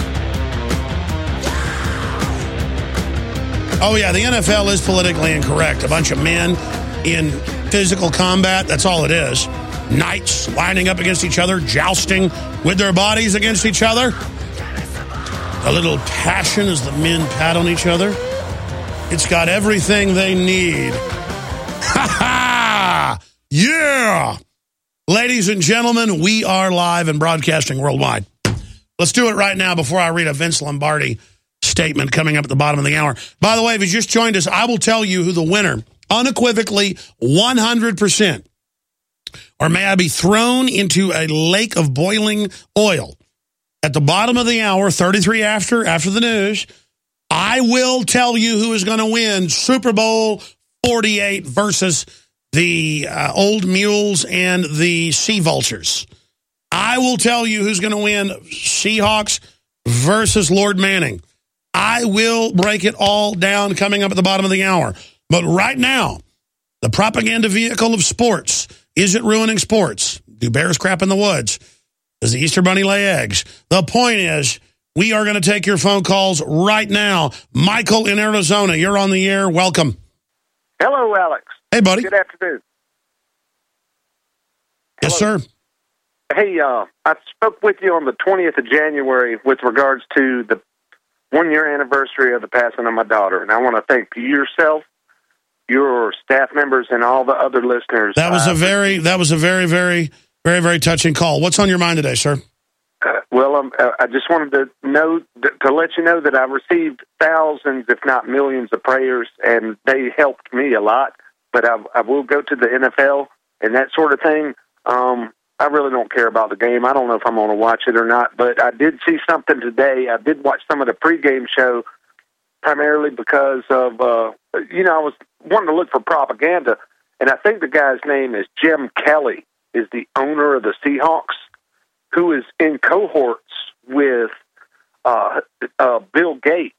Oh, yeah, the N F L is politically incorrect. A bunch of men in physical combat, that's all it is. Knights lining up against each other, jousting with their bodies against each other. A little passion as the men pat on each other. It's got everything they need. Ha ha! Yeah! Ladies and gentlemen, we are live and broadcasting worldwide. Let's do it right now before I read a Vince Lombardi statement coming up at the bottom of the hour. By the way, if you just joined us, I will tell you who the winner, unequivocally, one hundred percent, or may I be thrown into a lake of boiling oil. At the bottom of the hour, thirty-three after, after the news, I will tell you who is going to win Super Bowl forty-eight versus the uh, Old Mules and the Sea Vultures. I will tell you who's going to win Seahawks versus Lord Manning. I will break it all down coming up at the bottom of the hour. But right now, the propaganda vehicle of sports, is it ruining sports? Do bears crap in the woods? Does the Easter Bunny lay eggs? The point is, we are going to take your phone calls right now. Michael in Arizona, you're on the air. Welcome. Hello, Alex. Hey, buddy. Good afternoon. Yes, sir. Hey, uh, I spoke with you on the twentieth of January with regards to the one-year anniversary of the passing of my daughter, and I want to thank yourself, your staff members, and all the other listeners. That was uh, a very, that was a very, very, very, very touching call. What's on your mind today, sir? Uh, well, um, uh, I just wanted to know to let you know that I received thousands, if not millions, of prayers, and they helped me a lot. But I, I will go to the N F L and that sort of thing. Um, I really don't care about the game. I don't know if I'm going to watch it or not. But I did see something today. I did watch some of the pregame show, primarily because of uh, you know I was wanting to look for propaganda, and I think the guy's name is Jim Kelly, is the owner of the Seahawks, who is in cohorts with uh, uh, Bill Gates.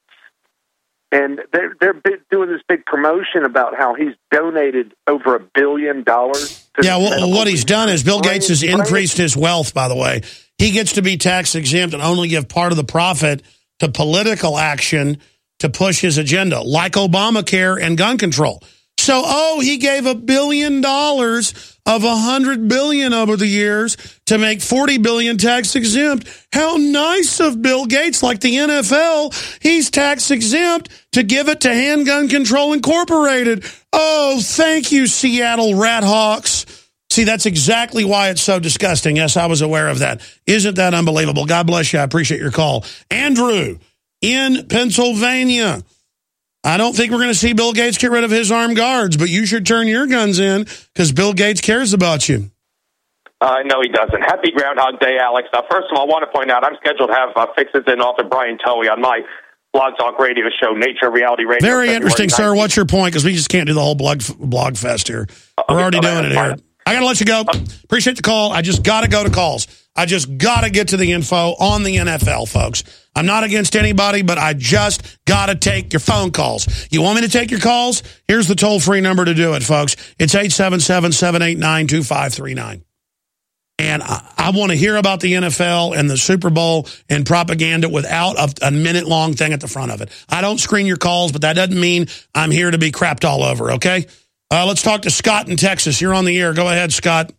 And they're, they're big, doing this big promotion about how he's donated over a billion dollars. To Yeah, well, medical what he's done is Bill brain- Gates has brain- increased his wealth, by the way. He gets to be tax exempt and only give part of the profit to political action to push his agenda, like Obamacare and gun control. So, oh, he gave a billion dollars of a hundred billion over the years to make forty billion tax exempt. How nice of Bill Gates, like the N F L. He's tax exempt to give it to Handgun Control Incorporated. Oh, thank you, Seattle Rathawks. See, that's exactly why it's so disgusting. Yes, I was aware of that. Isn't that unbelievable? God bless you. I appreciate your call. Andrew in Pennsylvania. I don't think we're going to see Bill Gates get rid of his armed guards, but you should turn your guns in because Bill Gates cares about you. Uh, no, he doesn't. Happy Groundhog Day, Alex. Uh, first of all, I want to point out I'm scheduled to have uh, Fix-Its and author Brian Toey on my Blog Talk radio show, Nature Reality Radio. Very February interesting, sir. nineteenth. What's your point? Because we just can't do the whole blog, blog fest here. Okay, We're already okay, doing it fine. here. I got to let you go. Appreciate the call. I just got to go to calls. I just got to get to the info on the N F L, folks. I'm not against anybody, but I just got to take your phone calls. You want me to take your calls? Here's the toll-free number to do it, folks. It's eight seven seven, seven eight nine, two five three nine. And I, I want to hear about the N F L and the Super Bowl and propaganda without a, a minute-long thing at the front of it. I don't screen your calls, but that doesn't mean I'm here to be crapped all over, okay? Uh, let's talk to Scott in Texas. You're on the air. Go ahead, Scott.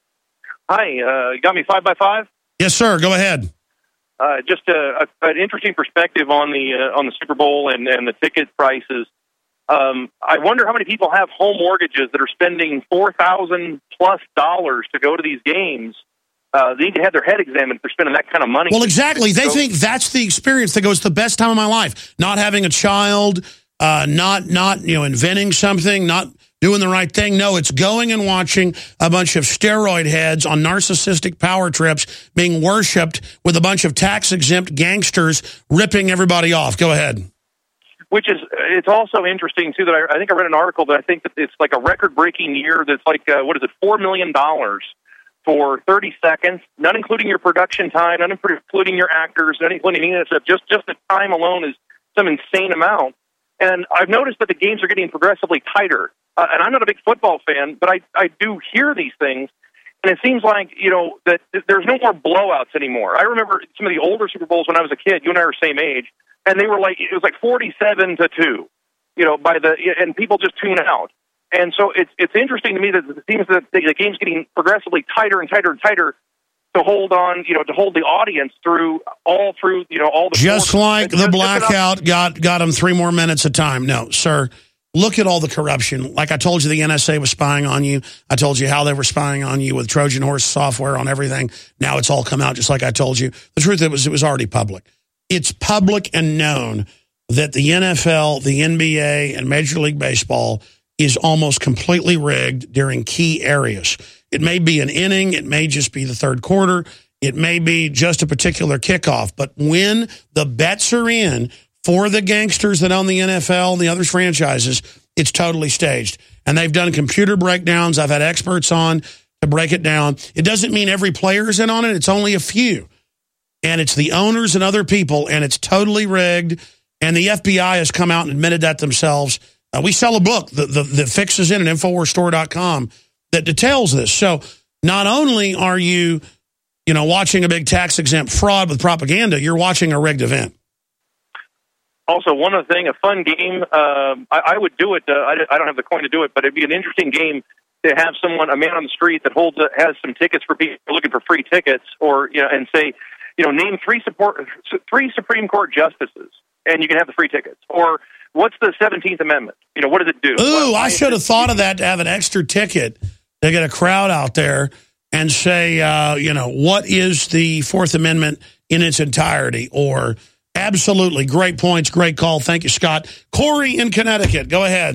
Hi, uh, you got me five by five? Yes, sir. Go ahead. Uh, just a, a, an interesting perspective on the uh, on the Super Bowl and, and the ticket prices. Um, I wonder how many people have home mortgages that are spending four thousand plus dollars to go to these games. Uh, they need to have their head examined if they're spending that kind of money. Well, exactly. They so, think that's the experience. They go, it's the best time of my life. Not having a child, uh, not not you know inventing something, not doing the right thing. No, it's going and watching a bunch of steroid heads on narcissistic power trips being worshipped with a bunch of tax-exempt gangsters ripping everybody off. Go ahead. Which is, it's also interesting, too, that I, I think I read an article that I think that it's like a record-breaking year that's like, uh, what is it, four million dollars for thirty seconds, not including your production time, not including your actors, not including any of that stuff. Just, just the time alone is some insane amount. And I've noticed that the games are getting progressively tighter. Uh, and I'm not a big football fan, but I, I do hear these things. And it seems like, you know, that there's no more blowouts anymore. I remember some of the older Super Bowls when I was a kid. You and I are the same age. And they were like, it was like forty-seven to two, you know, by the, and people just tune out. And so it's it's interesting to me that it seems that the, the game's getting progressively tighter and tighter and tighter to hold on, you know, to hold the audience through all through, you know, all the. Just sports. like the blackout got, got them three more minutes of time. No, sir. Look at all the corruption. Like I told you, the N S A was spying on you. I told you how they were spying on you with Trojan horse software on everything. Now it's all come out just like I told you. The truth it was it was already public. It's public and known that the N F L, the N B A, and Major League Baseball is almost completely rigged during key areas. It may be an inning. It may just be the third quarter. It may be just a particular kickoff. But when the bets are in for the gangsters that own the N F L and the other franchises, it's totally staged. And they've done computer breakdowns. I've had experts on to break it down. It doesn't mean every player is in on it. It's only a few. And it's the owners and other people, and it's totally rigged. And the F B I has come out and admitted that themselves. Uh, we sell a book, the, the, the fix is in at Infowars Store dot com, that details this. So not only are you, you know, watching a big tax-exempt fraud with propaganda, you're watching a rigged event. Also, one other thing, a fun game. Uh, I, I would do it. Uh, I, I don't have the coin to do it, but it'd be an interesting game to have someone, a man on the street that holds a, has some tickets for people looking for free tickets, or you know, and say, you know, name three support three Supreme Court justices, and you can have the free tickets. Or what's the seventeenth Amendment? You know, what does it do? Ooh, well, I should have thought of that, to have an extra ticket to get a crowd out there and say, uh, you know, what is the Fourth Amendment in its entirety? Or absolutely, great points, great call. Thank you, Scott. Corey in Connecticut, go ahead.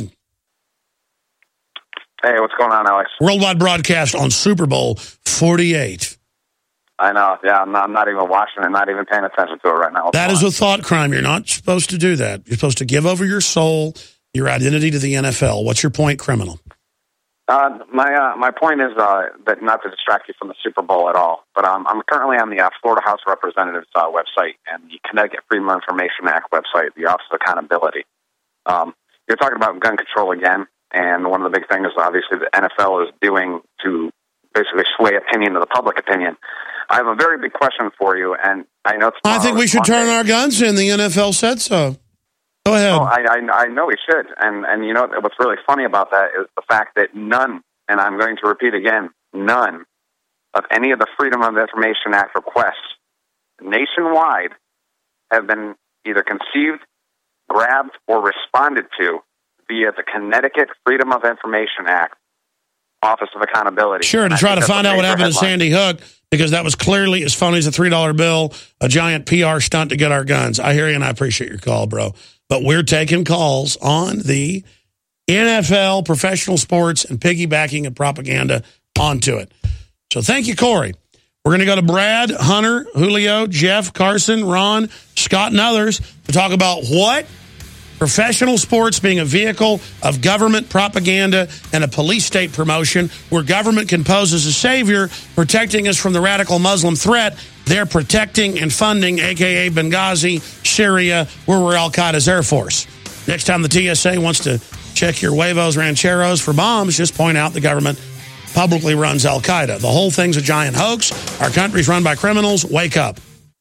Hey, what's going on, Alex? Worldwide broadcast on Super Bowl forty-eight. I know, yeah, I'm not, I'm not even watching it, not even paying attention to it right now. What's that is a thought crime. You're not supposed to do that. You're supposed to give over your soul, your identity to the N F L. What's your point, criminal? Uh, my uh, my point is uh, that not to distract you from the Super Bowl at all, but um, I'm currently on the uh, Florida House of Representatives uh, website and the Connecticut Freedom of Information Act website, the Office of Accountability. Um, you're talking about gun control again, and one of the big things, obviously, the N F L is doing to basically sway opinion to the public opinion. I have a very big question for you, and I know it's I think we should turn our guns in. The N F L said so. Go ahead. Oh, I, I, I know we should, and and you know what's really funny about that is the fact that none, and I'm going to repeat again, none of any of the Freedom of Information Act requests nationwide have been either conceived, grabbed, or responded to via the Connecticut Freedom of Information Act Office of Accountability. Sure, to try to find out what happened to Sandy Hook, because that was clearly as phony as a three dollar bill, a giant P R stunt to get our guns. I hear you, and I appreciate your call, bro. But we're taking calls on the N F L, professional sports, and piggybacking and propaganda onto it. So thank you, Corey. We're going to go to Brad, Hunter, Julio, Jeff, Carson, Ron, Scott, and others to talk about what professional sports being a vehicle of government propaganda and a police state promotion where government can pose as a savior, protecting us from the radical Muslim threat. They're protecting and funding, a k a. Benghazi, Syria, where we're Al-Qaeda's Air Force. Next time the T S A wants to check your huevos rancheros for bombs, just point out the government publicly runs Al-Qaeda. The whole thing's a giant hoax. Our country's run by criminals. Wake up.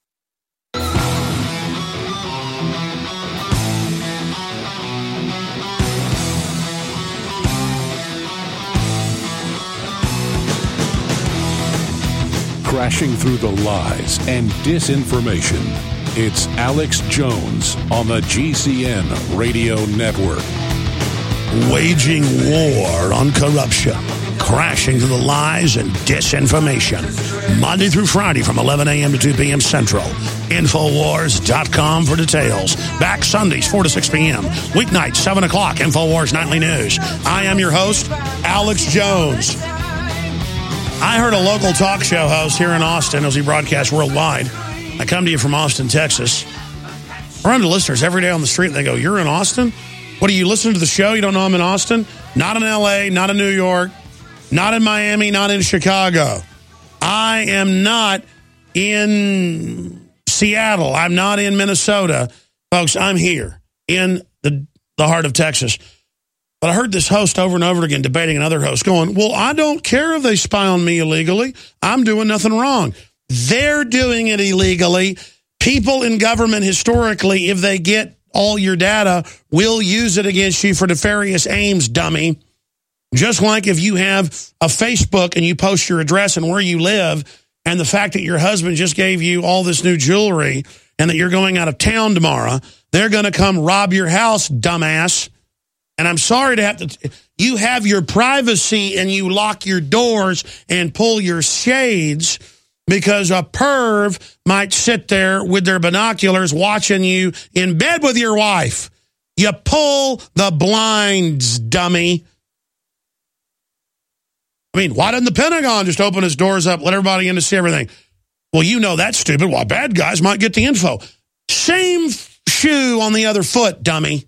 Crashing through the lies and disinformation. It's Alex Jones on the G C N Radio Network. waging war on corruption, crashing through the lies and disinformation. Monday through Friday from eleven a.m. to two p.m. Central. Infowars dot com for details. Back Sundays, four to six p.m. Weeknights, seven o'clock, Infowars Nightly News. I am your host, Alex Jones. I heard a local talk show host here in Austin as he broadcasts worldwide. I come to you from Austin, Texas. I run to listeners every day on the street and they go, "You're in Austin? What, do you listen to the show? You don't know I'm in Austin?" Not in L A, not in New York, not in Miami, not in Chicago. I am not in Seattle. I'm not in Minnesota. Folks, I'm here in the, the heart of Texas. But I heard this host over and over again debating another host going, "Well, I don't care if they spy on me illegally. I'm doing nothing wrong." They're doing it illegally. People in government historically, if they get all your data, will use it against you for nefarious aims, dummy. Just like if you have a Facebook and you post your address and where you live, and the fact that your husband just gave you all this new jewelry and that you're going out of town tomorrow, they're going to come rob your house, dumbass. And I'm sorry to have to... You have your privacy and you lock your doors and pull your shades because a perv might sit there with their binoculars watching you in bed with your wife. You pull the blinds, dummy. I mean, why didn't the Pentagon just open its doors up, let everybody in to see everything? Well, you know that's stupid. Well, bad guys might get the info. Same shoe on the other foot, dummy.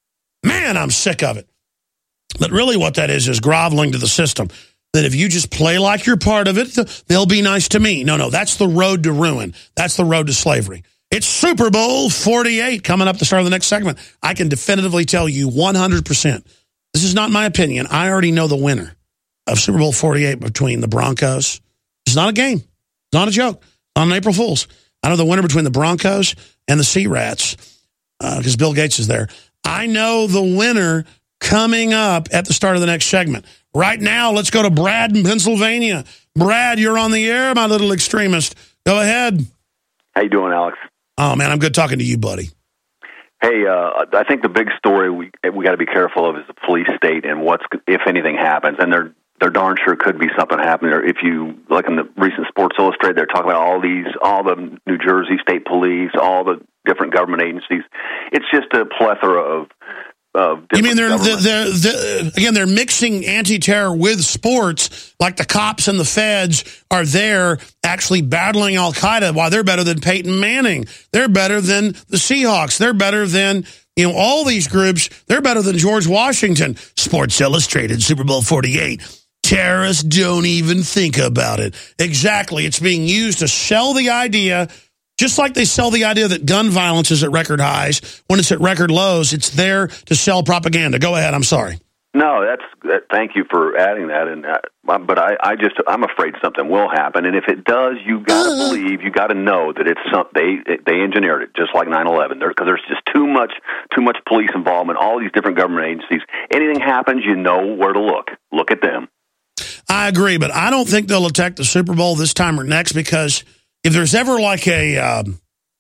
Man, I'm sick of it. But really what that is is groveling to the system. That if you just play like you're part of it, they'll be nice to me. No, no, that's the road to ruin. That's the road to slavery. It's Super Bowl forty-eight coming up to start of the next segment. I can definitively tell you one hundred percent. This is not my opinion. I already know the winner of Super Bowl forty-eight between the Broncos. It's not a game. It's not a joke. It's not an April Fool's. I know the winner between the Broncos and the Sea Rats because uh, Bill Gates is there. I know the winner coming up at the start of the next segment. Right now, let's go to Brad in Pennsylvania. Brad, you're on the air, my little extremist. Go ahead. How you doing, Alex? Oh, man, I'm good talking to you, buddy. Hey, uh, I think the big story we we got to be careful of is the police state and what's if anything happens, and they're they're darn sure could be something happening. Or if you like in the recent Sports Illustrated, they're talking about all these, all the New Jersey State Police, all the different government agencies. It's just a plethora of. Of you mean they're, they're, they're, they're again they're mixing anti-terror with sports, like the cops and the feds are there actually battling Al-Qaeda while they're better than Peyton Manning. They're better than the Seahawks. They're better than, you know, all these groups. They're better than George Washington. Sports Illustrated, Super Bowl forty-eight. Terrorists don't even think about it. Exactly. It's being used to sell the idea. Just like they sell the idea that gun violence is at record highs, when it's at record lows, it's there to sell propaganda. Go ahead. I'm sorry. No, that's that, thank you for adding that. And uh, but I, I just I'm afraid something will happen. And if it does, you got to uh. believe, you got to know that it's some, they they engineered it, just like nine eleven. Because there's just too much too much police involvement. All these different government agencies. Anything happens, you know where to look. Look at them. I agree, but I don't think they'll attack the Super Bowl this time or next because. If there's ever like a um,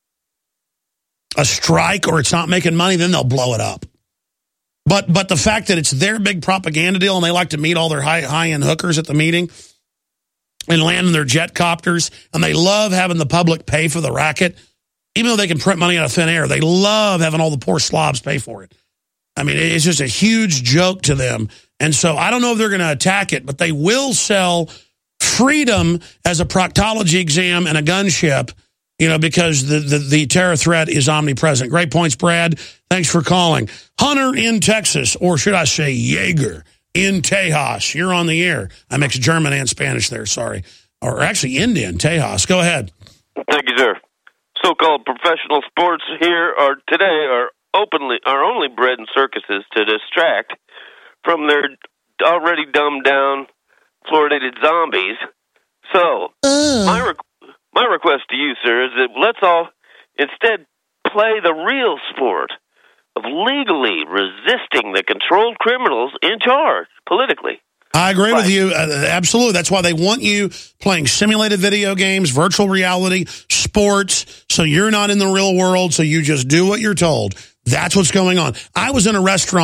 a strike or it's not making money, then they'll blow it up. But but the fact that it's their big propaganda deal and they like to meet all their high high end hookers at the meeting and land in their jet copters and they love having the public pay for the racket, even though they can print money out of thin air, they love having all the poor slobs pay for it. I mean, it's just a huge joke to them. And so I don't know if they're going to attack it, but they will sell freedom as a proctology exam and a gunship, you know, because the, the, the terror threat is omnipresent. Great points, Brad. Thanks for calling. Hunter in Texas, or should I say Jaeger in Tejas. You're on the air. I mixed German and Spanish there, sorry. Or actually Indian, Tejas. Go ahead. Thank you, sir. So-called professional sports here are today are openly are only bred in circuses to distract from their already dumbed down fluoridated zombies. So, uh. my re- my request to you, sir, is that let's all instead play the real sport of legally resisting the controlled criminals in charge politically. I agree with you. Uh, absolutely. That's why they want you playing simulated video games, virtual reality, sports, so you're not in the real world, so you just do what you're told. That's what's going on. I was in a restaurant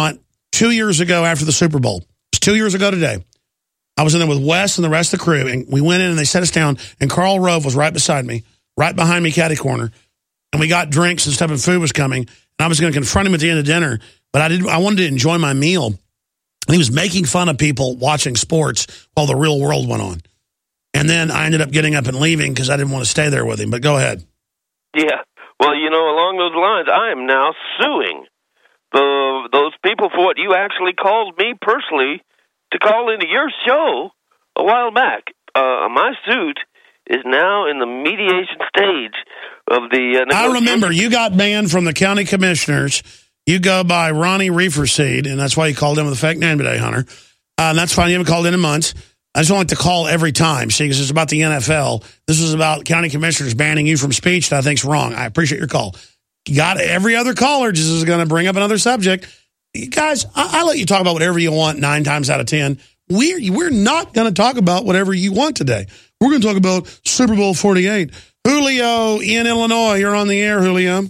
two years ago after the Super Bowl. It was two years ago today. I was in there with Wes and the rest of the crew, and we went in and they set us down, and Karl Rove was right beside me, right behind me, catty corner, and we got drinks and stuff, and food was coming, and I was going to confront him at the end of dinner, but I didn't. I wanted to enjoy my meal, and he was making fun of people watching sports while the real world went on. And then I ended up getting up and leaving because I didn't want to stay there with him, but go ahead. Yeah, well, you know, along those lines, I am now suing the those people for what you actually called me personally to call into your show a while back. Uh, my suit is now in the mediation stage of the... Uh, I remember you got banned from the county commissioners. You go by Ronnie Reeferseed, and that's why you called in with a fake name today, Hunter. Uh, and that's fine. You haven't called in in months. I just don't like to call every time, see, because it's about the N F L. This was about county commissioners banning you from speech that I think's wrong. I appreciate your call. You got every other caller just is going to bring up another subject. You guys, I, I let you talk about whatever you want nine times out of ten. We're, we're not going to talk about whatever you want today. We're going to talk about Super Bowl forty-eight. Julio in Illinois. You're on the air, Julio.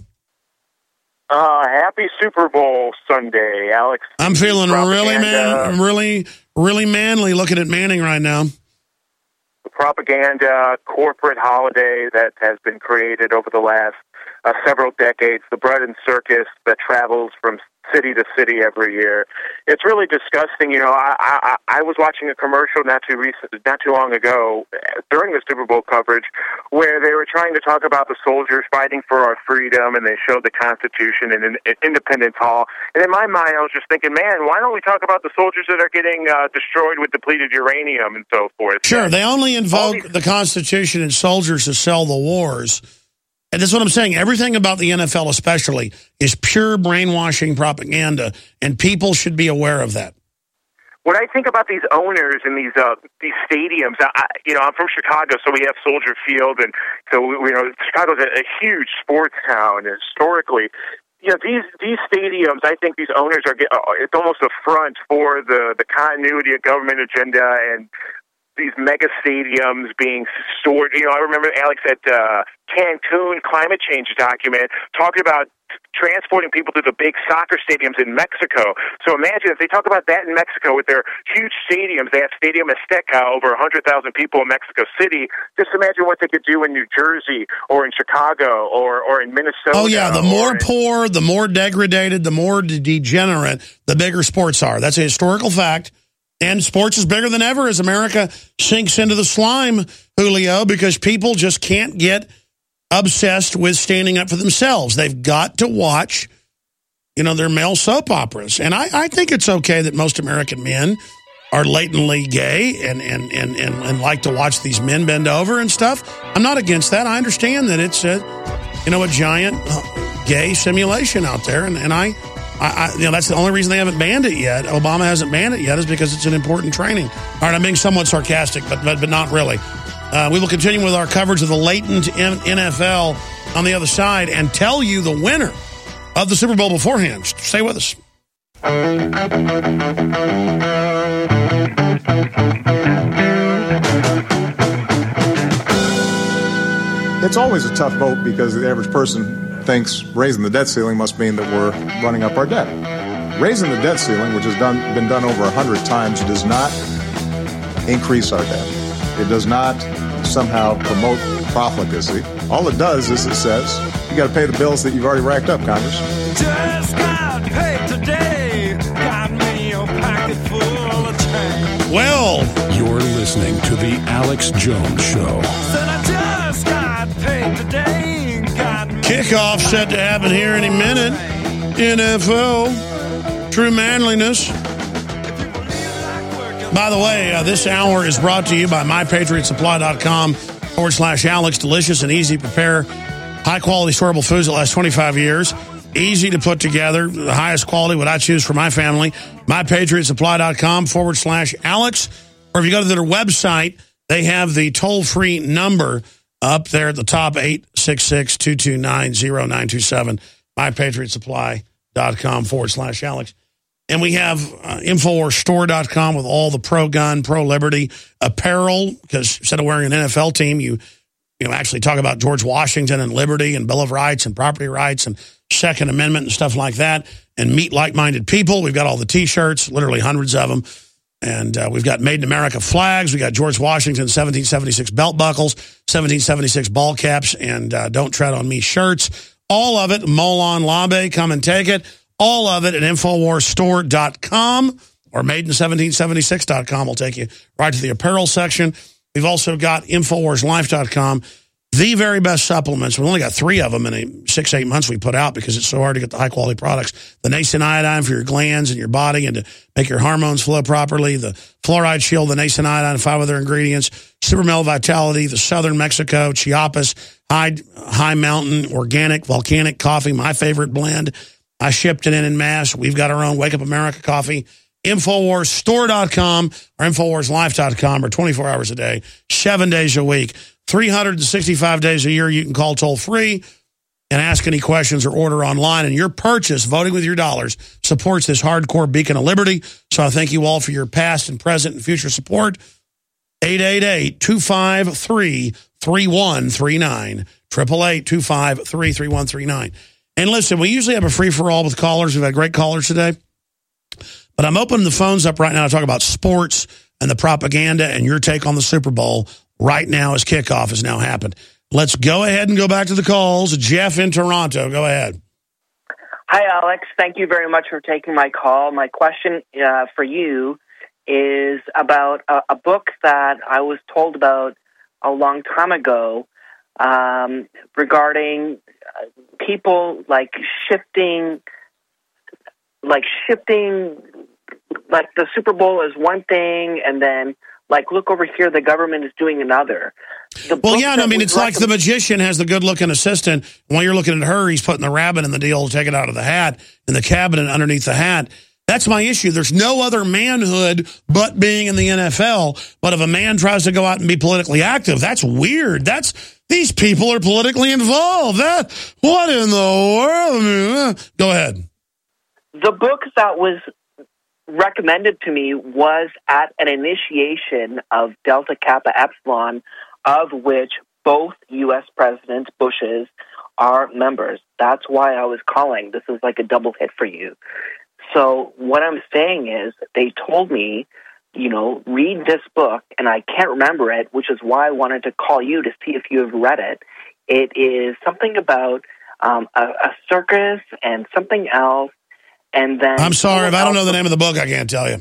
Uh, happy Super Bowl Sunday, Alex. I'm feeling really, man, really, really manly looking at Manning right now. The propaganda corporate holiday that has been created over the last uh, several decades, the bread and circus that travels from city to city every year. It's really disgusting. You know, I, I I was watching a commercial not too recent, not too long ago during the Super Bowl coverage where they were trying to talk about the soldiers fighting for our freedom, and they showed the Constitution in, in Independence Hall. And in my mind, I was just thinking, man, why don't we talk about the soldiers that are getting uh, destroyed with depleted uranium and so forth? Sure, they only invoke these- the Constitution and soldiers to sell the wars. And that's what I'm saying. Everything about the N F L especially is pure brainwashing propaganda, and people should be aware of that. When I think about these owners and these uh, these stadiums, I, you know, I'm from Chicago, so we have Soldier Field, and so you know, Chicago's a, a huge sports town. And historically, you know, these these stadiums, I think these owners are get, uh, it's almost a front for the the continuity of government agenda and these mega stadiums being stored. You know, I remember Alex at uh, Cancun climate change document talking about transporting people to the big soccer stadiums in Mexico. So imagine if they talk about that in Mexico with their huge stadiums. They have Stadium Azteca, over one hundred thousand people in Mexico City. Just imagine what they could do in New Jersey or in Chicago or, or in Minnesota. Oh, yeah, the more in- poor, the more degraded, the more degenerate, the bigger sports are. That's a historical fact. And sports is bigger than ever as America sinks into the slime, Julio, because people just can't get obsessed with standing up for themselves. They've got to watch, you know, their male soap operas. And I, I think it's okay that most American men are latently gay and, and, and, and, and like to watch these men bend over and stuff. I'm not against that. I understand that it's a, you know, a giant gay simulation out there. And, and I... I, I, you know, that's the only reason they haven't banned it yet. Obama hasn't banned it yet is because it's an important training. All right, I'm being somewhat sarcastic, but but, but not really. Uh, we will continue with our coverage of the latent N F L on the other side and tell you the winner of the Super Bowl beforehand. Stay with us. It's always a tough vote because the average person thinks raising the debt ceiling must mean that we're running up our debt. Raising the debt ceiling, which has done, been done over a hundred times, does not increase our debt. It does not somehow promote profligacy. All it does is it says you got to pay the bills that you've already racked up, Congress. Just got paid today. Got me a pocket full of change. Well, you're listening to the Alex Jones Show. Said I just got paid today. Kickoff set to happen here any minute. N F L. True manliness. By the way, uh, this hour is brought to you by my patriot supply dot com forward slash Alex. Delicious and easy to prepare. High quality storable foods that last twenty-five years. Easy to put together. The highest quality, what I choose for my family. my patriot supply dot com forward slash Alex. Or if you go to their website, they have the toll-free number up there at the top, eight six six, two two nine, zero nine two seven, my patriot supply dot com forward slash Alex. And we have uh, infowars store dot com with all the pro-gun, pro-liberty apparel, because instead of wearing an N F L team, you you know actually talk about George Washington and liberty and Bill of Rights and property rights and Second Amendment and stuff like that. and meet like-minded people. We've got all the T-shirts, literally hundreds of them. And uh, we've got Made in America flags. We got George Washington seventeen seventy-six belt buckles, seventeen seventy-six ball caps, and uh, Don't Tread on Me shirts. All of it, Molon Labe, come and take it. All of it at Infowars Store dot com or Made in seventeen seventy-six dot com will take you right to the apparel section. We've also got Infowars Life dot com. The very best supplements. We've only got three of them in a six, eight months we put out because it's so hard to get the high-quality products. The Nascent Iodine for your glands and your body and to make your hormones flow properly. The Fluoride Shield, the Nascent Iodine, five other ingredients. Super Male Vitality, the Southern Mexico, Chiapas, High, high Mountain, Organic, Volcanic Coffee, my favorite blend. I shipped it in in mass. We've got our own Wake Up America coffee. Infowars Store dot com or Infowars Life dot com are twenty-four hours a day, seven days a week. three hundred sixty-five days a year, you can call toll-free and ask any questions or order online. And your purchase, voting with your dollars, supports this hardcore beacon of liberty. So I thank you all for your past and present and future support. eight eight eight, two five three, three one three nine. eight eight eight, two five three, three one three nine. And listen, we usually have a free-for-all with callers. We've had great callers today. But I'm opening the phones up right now to talk about sports and the propaganda and your take on the Super Bowl. Right now, as kickoff has now happened. Let's go ahead and go back to the calls. Jeff in Toronto, go ahead. Hi, Alex. Thank you very much for taking my call. My question uh, for you is about a, a book that I was told about a long time ago um, regarding people like shifting, like shifting, like the Super Bowl is one thing, and then like, look over here, the government is doing another. The well, yeah, no, I mean, it's like the magician has the good-looking assistant. While you're looking at her, he's putting the rabbit in the deal to take it out of the hat, in the cabinet underneath the hat. That's my issue. There's no other manhood but being in the N F L. But if a man tries to go out and be politically active, that's weird. That's these people are politically involved. That what in the world? Go ahead. The book that was recommended to me was at an initiation of Delta Kappa Epsilon, of which both U S Presidents Bushes are members. That's why I was calling. This is like a double hit for you. So what I'm saying is they told me, you know, read this book, and I can't remember it, which is why I wanted to call you to see if you have read it. It is something about um, a, a circus and something else. And then I'm sorry, if I don't know the name of the book, I can't tell you.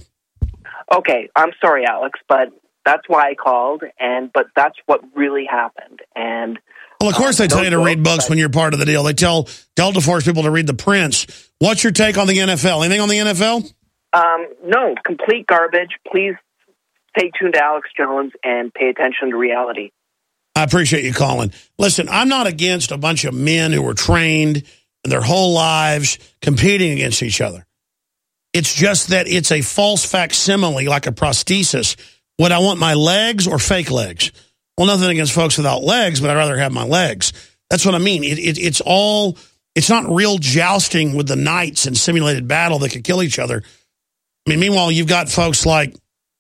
Okay, I'm sorry, Alex, but that's why I called, and but that's what really happened. And well, of course, uh, they tell you to read books but, when you're part of the deal. They tell Delta Force people to read The Prince. What's your take on the N F L? Anything on the N F L? Um, no, complete garbage. Please stay tuned to Alex Jones and pay attention to reality. I appreciate you calling. Listen, I'm not against a bunch of men who were trained their whole lives competing against each other. It's just that it's a false facsimile, like a prosthesis. Would I want my legs or fake legs? Well, nothing against folks without legs, but I'd rather have my legs. That's what I mean. It, it, it's all, it's not real jousting with the knights in simulated battle that could kill each other. I mean, meanwhile, you've got folks like,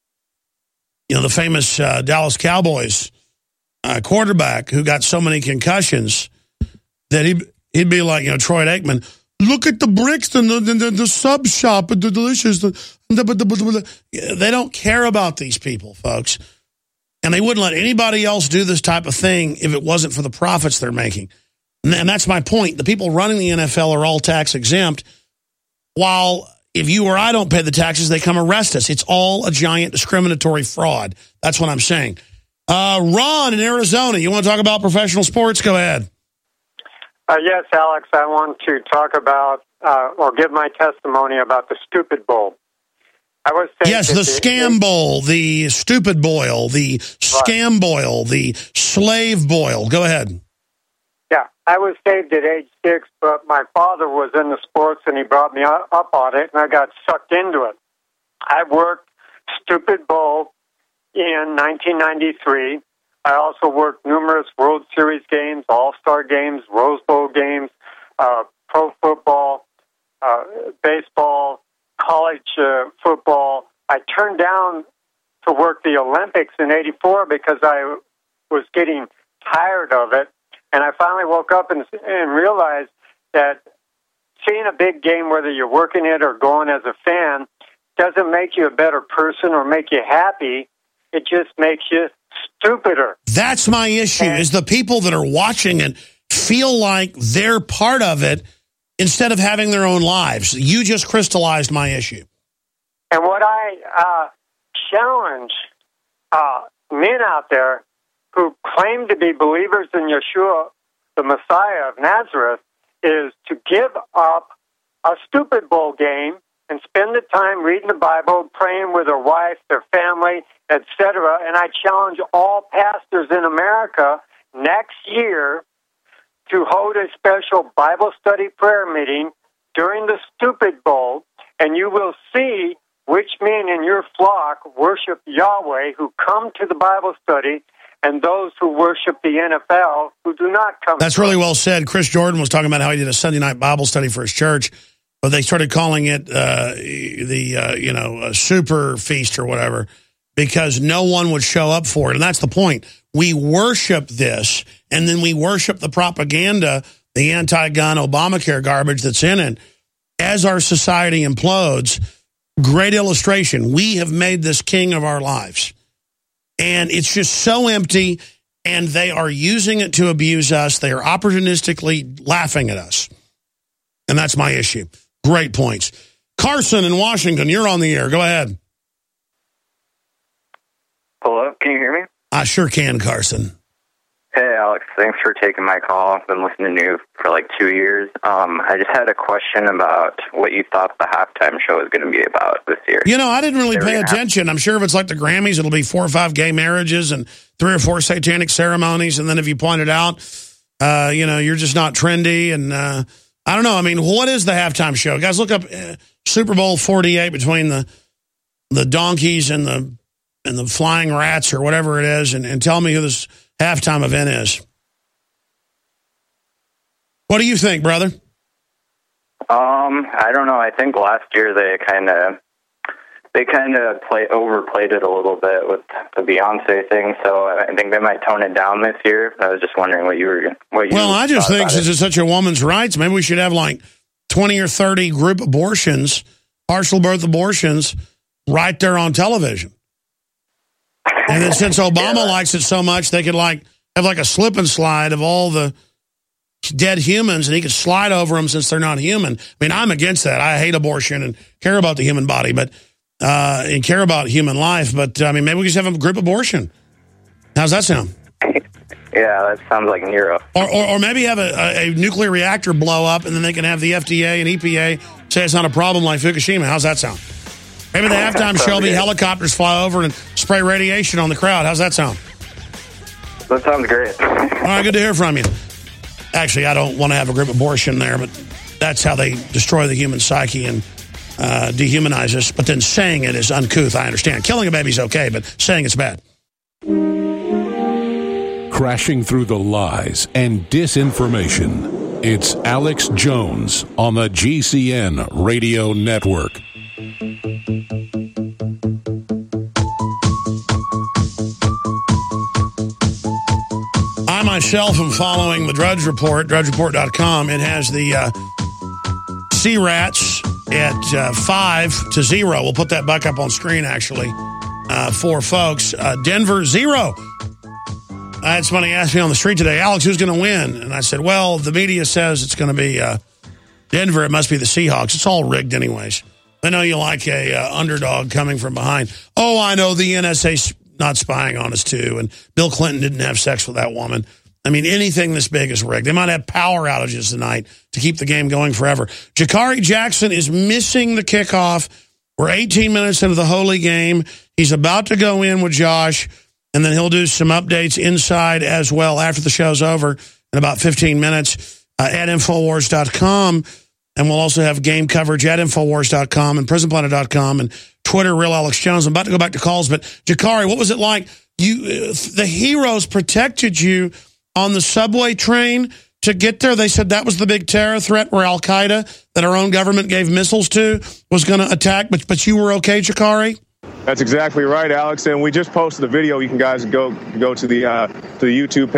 you know, the famous uh, Dallas Cowboys uh, quarterback who got so many concussions that he... He'd be like, you know, Troy Aikman, look at the bricks and the, the, the sub shop, the delicious. The, the, the, the. They don't care about these people, folks. And they wouldn't let anybody else do this type of thing if it wasn't for the profits they're making. And, and that's my point. The people running the N F L are all tax exempt, while if you or I don't pay the taxes, they come arrest us. It's all a giant discriminatory fraud. That's what I'm saying. Uh, Ron in Arizona, you want to talk about professional sports? Go ahead. Uh, yes, Alex, I want to talk about uh, or give my testimony about the Stupid Bowl. I was yes, the scam bowl, the stupid boil, the scam boil, the slave boil. Go ahead. Yeah, I was saved at age six, but my father was in the sports, and he brought me up on it, and I got sucked into it. I worked Stupid Bowl in nineteen ninety-three. I also worked numerous World Series games, All-Star games, Rose Bowl games, uh, pro football, uh, baseball, college uh, football. I turned down to work the Olympics in eighty-four because I was getting tired of it. And I finally woke up and, and realized that seeing a big game, whether you're working it or going as a fan, doesn't make you a better person or make you happy. It just makes you stupider. That's my issue, and, is the people that are watching it feel like they're part of it instead of having their own lives. You just crystallized my issue. And what I uh, challenge uh, men out there who claim to be believers in Yeshua, the Messiah of Nazareth, is to give up a stupid bowl game and spend the time reading the Bible, praying with their wife, their family, et cetera. And I challenge all pastors in America next year to hold a special Bible study prayer meeting during the Stupid Bowl, and you will see which men in your flock worship Yahweh who come to the Bible study, and those who worship the N F L who do not come. That's really well said. Chris Jordan was talking about how he did a Sunday night Bible study for his church, but they started calling it uh, the, uh, you know, a super feast or whatever, because no one would show up for it. And that's the point. We worship this, and then we worship the propaganda, the anti-gun Obamacare garbage that's in it. As our society implodes, great illustration. We have made this king of our lives. And it's just so empty, and they are using it to abuse us. They are opportunistically laughing at us. And that's my issue. Great points. Carson in Washington, you're on the air. Go ahead. Hello, can you hear me? I sure can, Carson. Hey, Alex. Thanks for taking my call. I've been listening to you for like two years. Um, I just had a question about what you thought the halftime show was going to be about this year. You know, I didn't really They were pay gonna have- attention. I'm sure if it's like the Grammys, it'll be four or five gay marriages and three or four satanic ceremonies. And then if you point it out, uh, you know, you're just not trendy. And uh, I don't know. I mean, what is the halftime show? Guys, look up uh, Super Bowl forty-eight between the the donkeys and the and the flying rats or whatever it is, and, and tell me who this halftime event is. What do you think, brother? Um, I don't know. I think last year they kind of they kind of play overplayed it a little bit with the Beyonce thing. So I think they might tone it down this year. I was just wondering what you were. What you Well, I just thought think about since it. it's such a woman's rights, maybe we should have like twenty or thirty group abortions, partial birth abortions, right there on television. And then since Obama likes it so much, they could like have like a slip and slide of all the dead humans, and he could slide over them since they're not human. I mean, I'm against that. I hate abortion and care about the human body, but uh, and care about human life. But I mean, maybe we just have a group abortion. How's that sound? Yeah, that sounds like Nero. Or, or, or maybe have a, a, a nuclear reactor blow up, and then they can have the F D A and E P A say it's not a problem like Fukushima. How's that sound? Maybe the halftime show will be helicopters fly over and spray radiation on the crowd. How's that sound? That sounds great. All right, good to hear from you. Actually, I don't want to have a group abortion there, but that's how they destroy the human psyche and uh, dehumanize us. But then saying it is uncouth, I understand. Killing a baby's okay, but saying it's bad. Crashing through the lies and disinformation. It's Alex Jones on the G C N Radio Network. I myself am following the Drudge Report, drudge report dot com. It has the uh, Sea Rats at uh, five to zero. We'll put that back up on screen, actually, uh, for folks. Uh, Denver, zero. I had somebody ask me on the street today, Alex, who's going to win? And I said, well, the media says it's going to be uh, Denver. It must be the Seahawks. It's all rigged anyways. I know you like a uh, underdog coming from behind. Oh, I know the N S A's not spying on us, too. And Bill Clinton didn't have sex with that woman. I mean, anything this big is rigged. They might have power outages tonight to keep the game going forever. Jakari Jackson is missing the kickoff. We're eighteen minutes into the holy game. He's about to go in with Josh, and then he'll do some updates inside as well after the show's over in about fifteen minutes uh, at Infowars dot com. And we'll also have game coverage at Infowars dot com and Prison Planet dot com and Twitter, Real Alex Jones. I'm about to go back to calls, but Jakari, what was it like? You, uh, the heroes protected you on the subway train to get there. They said that was the big terror threat where Al-Qaeda, that our own government gave missiles to, was going to attack, but but you were okay, Jakari? That's exactly right, Alex. And we just posted the video. You can guys go go to the uh, to the YouTube page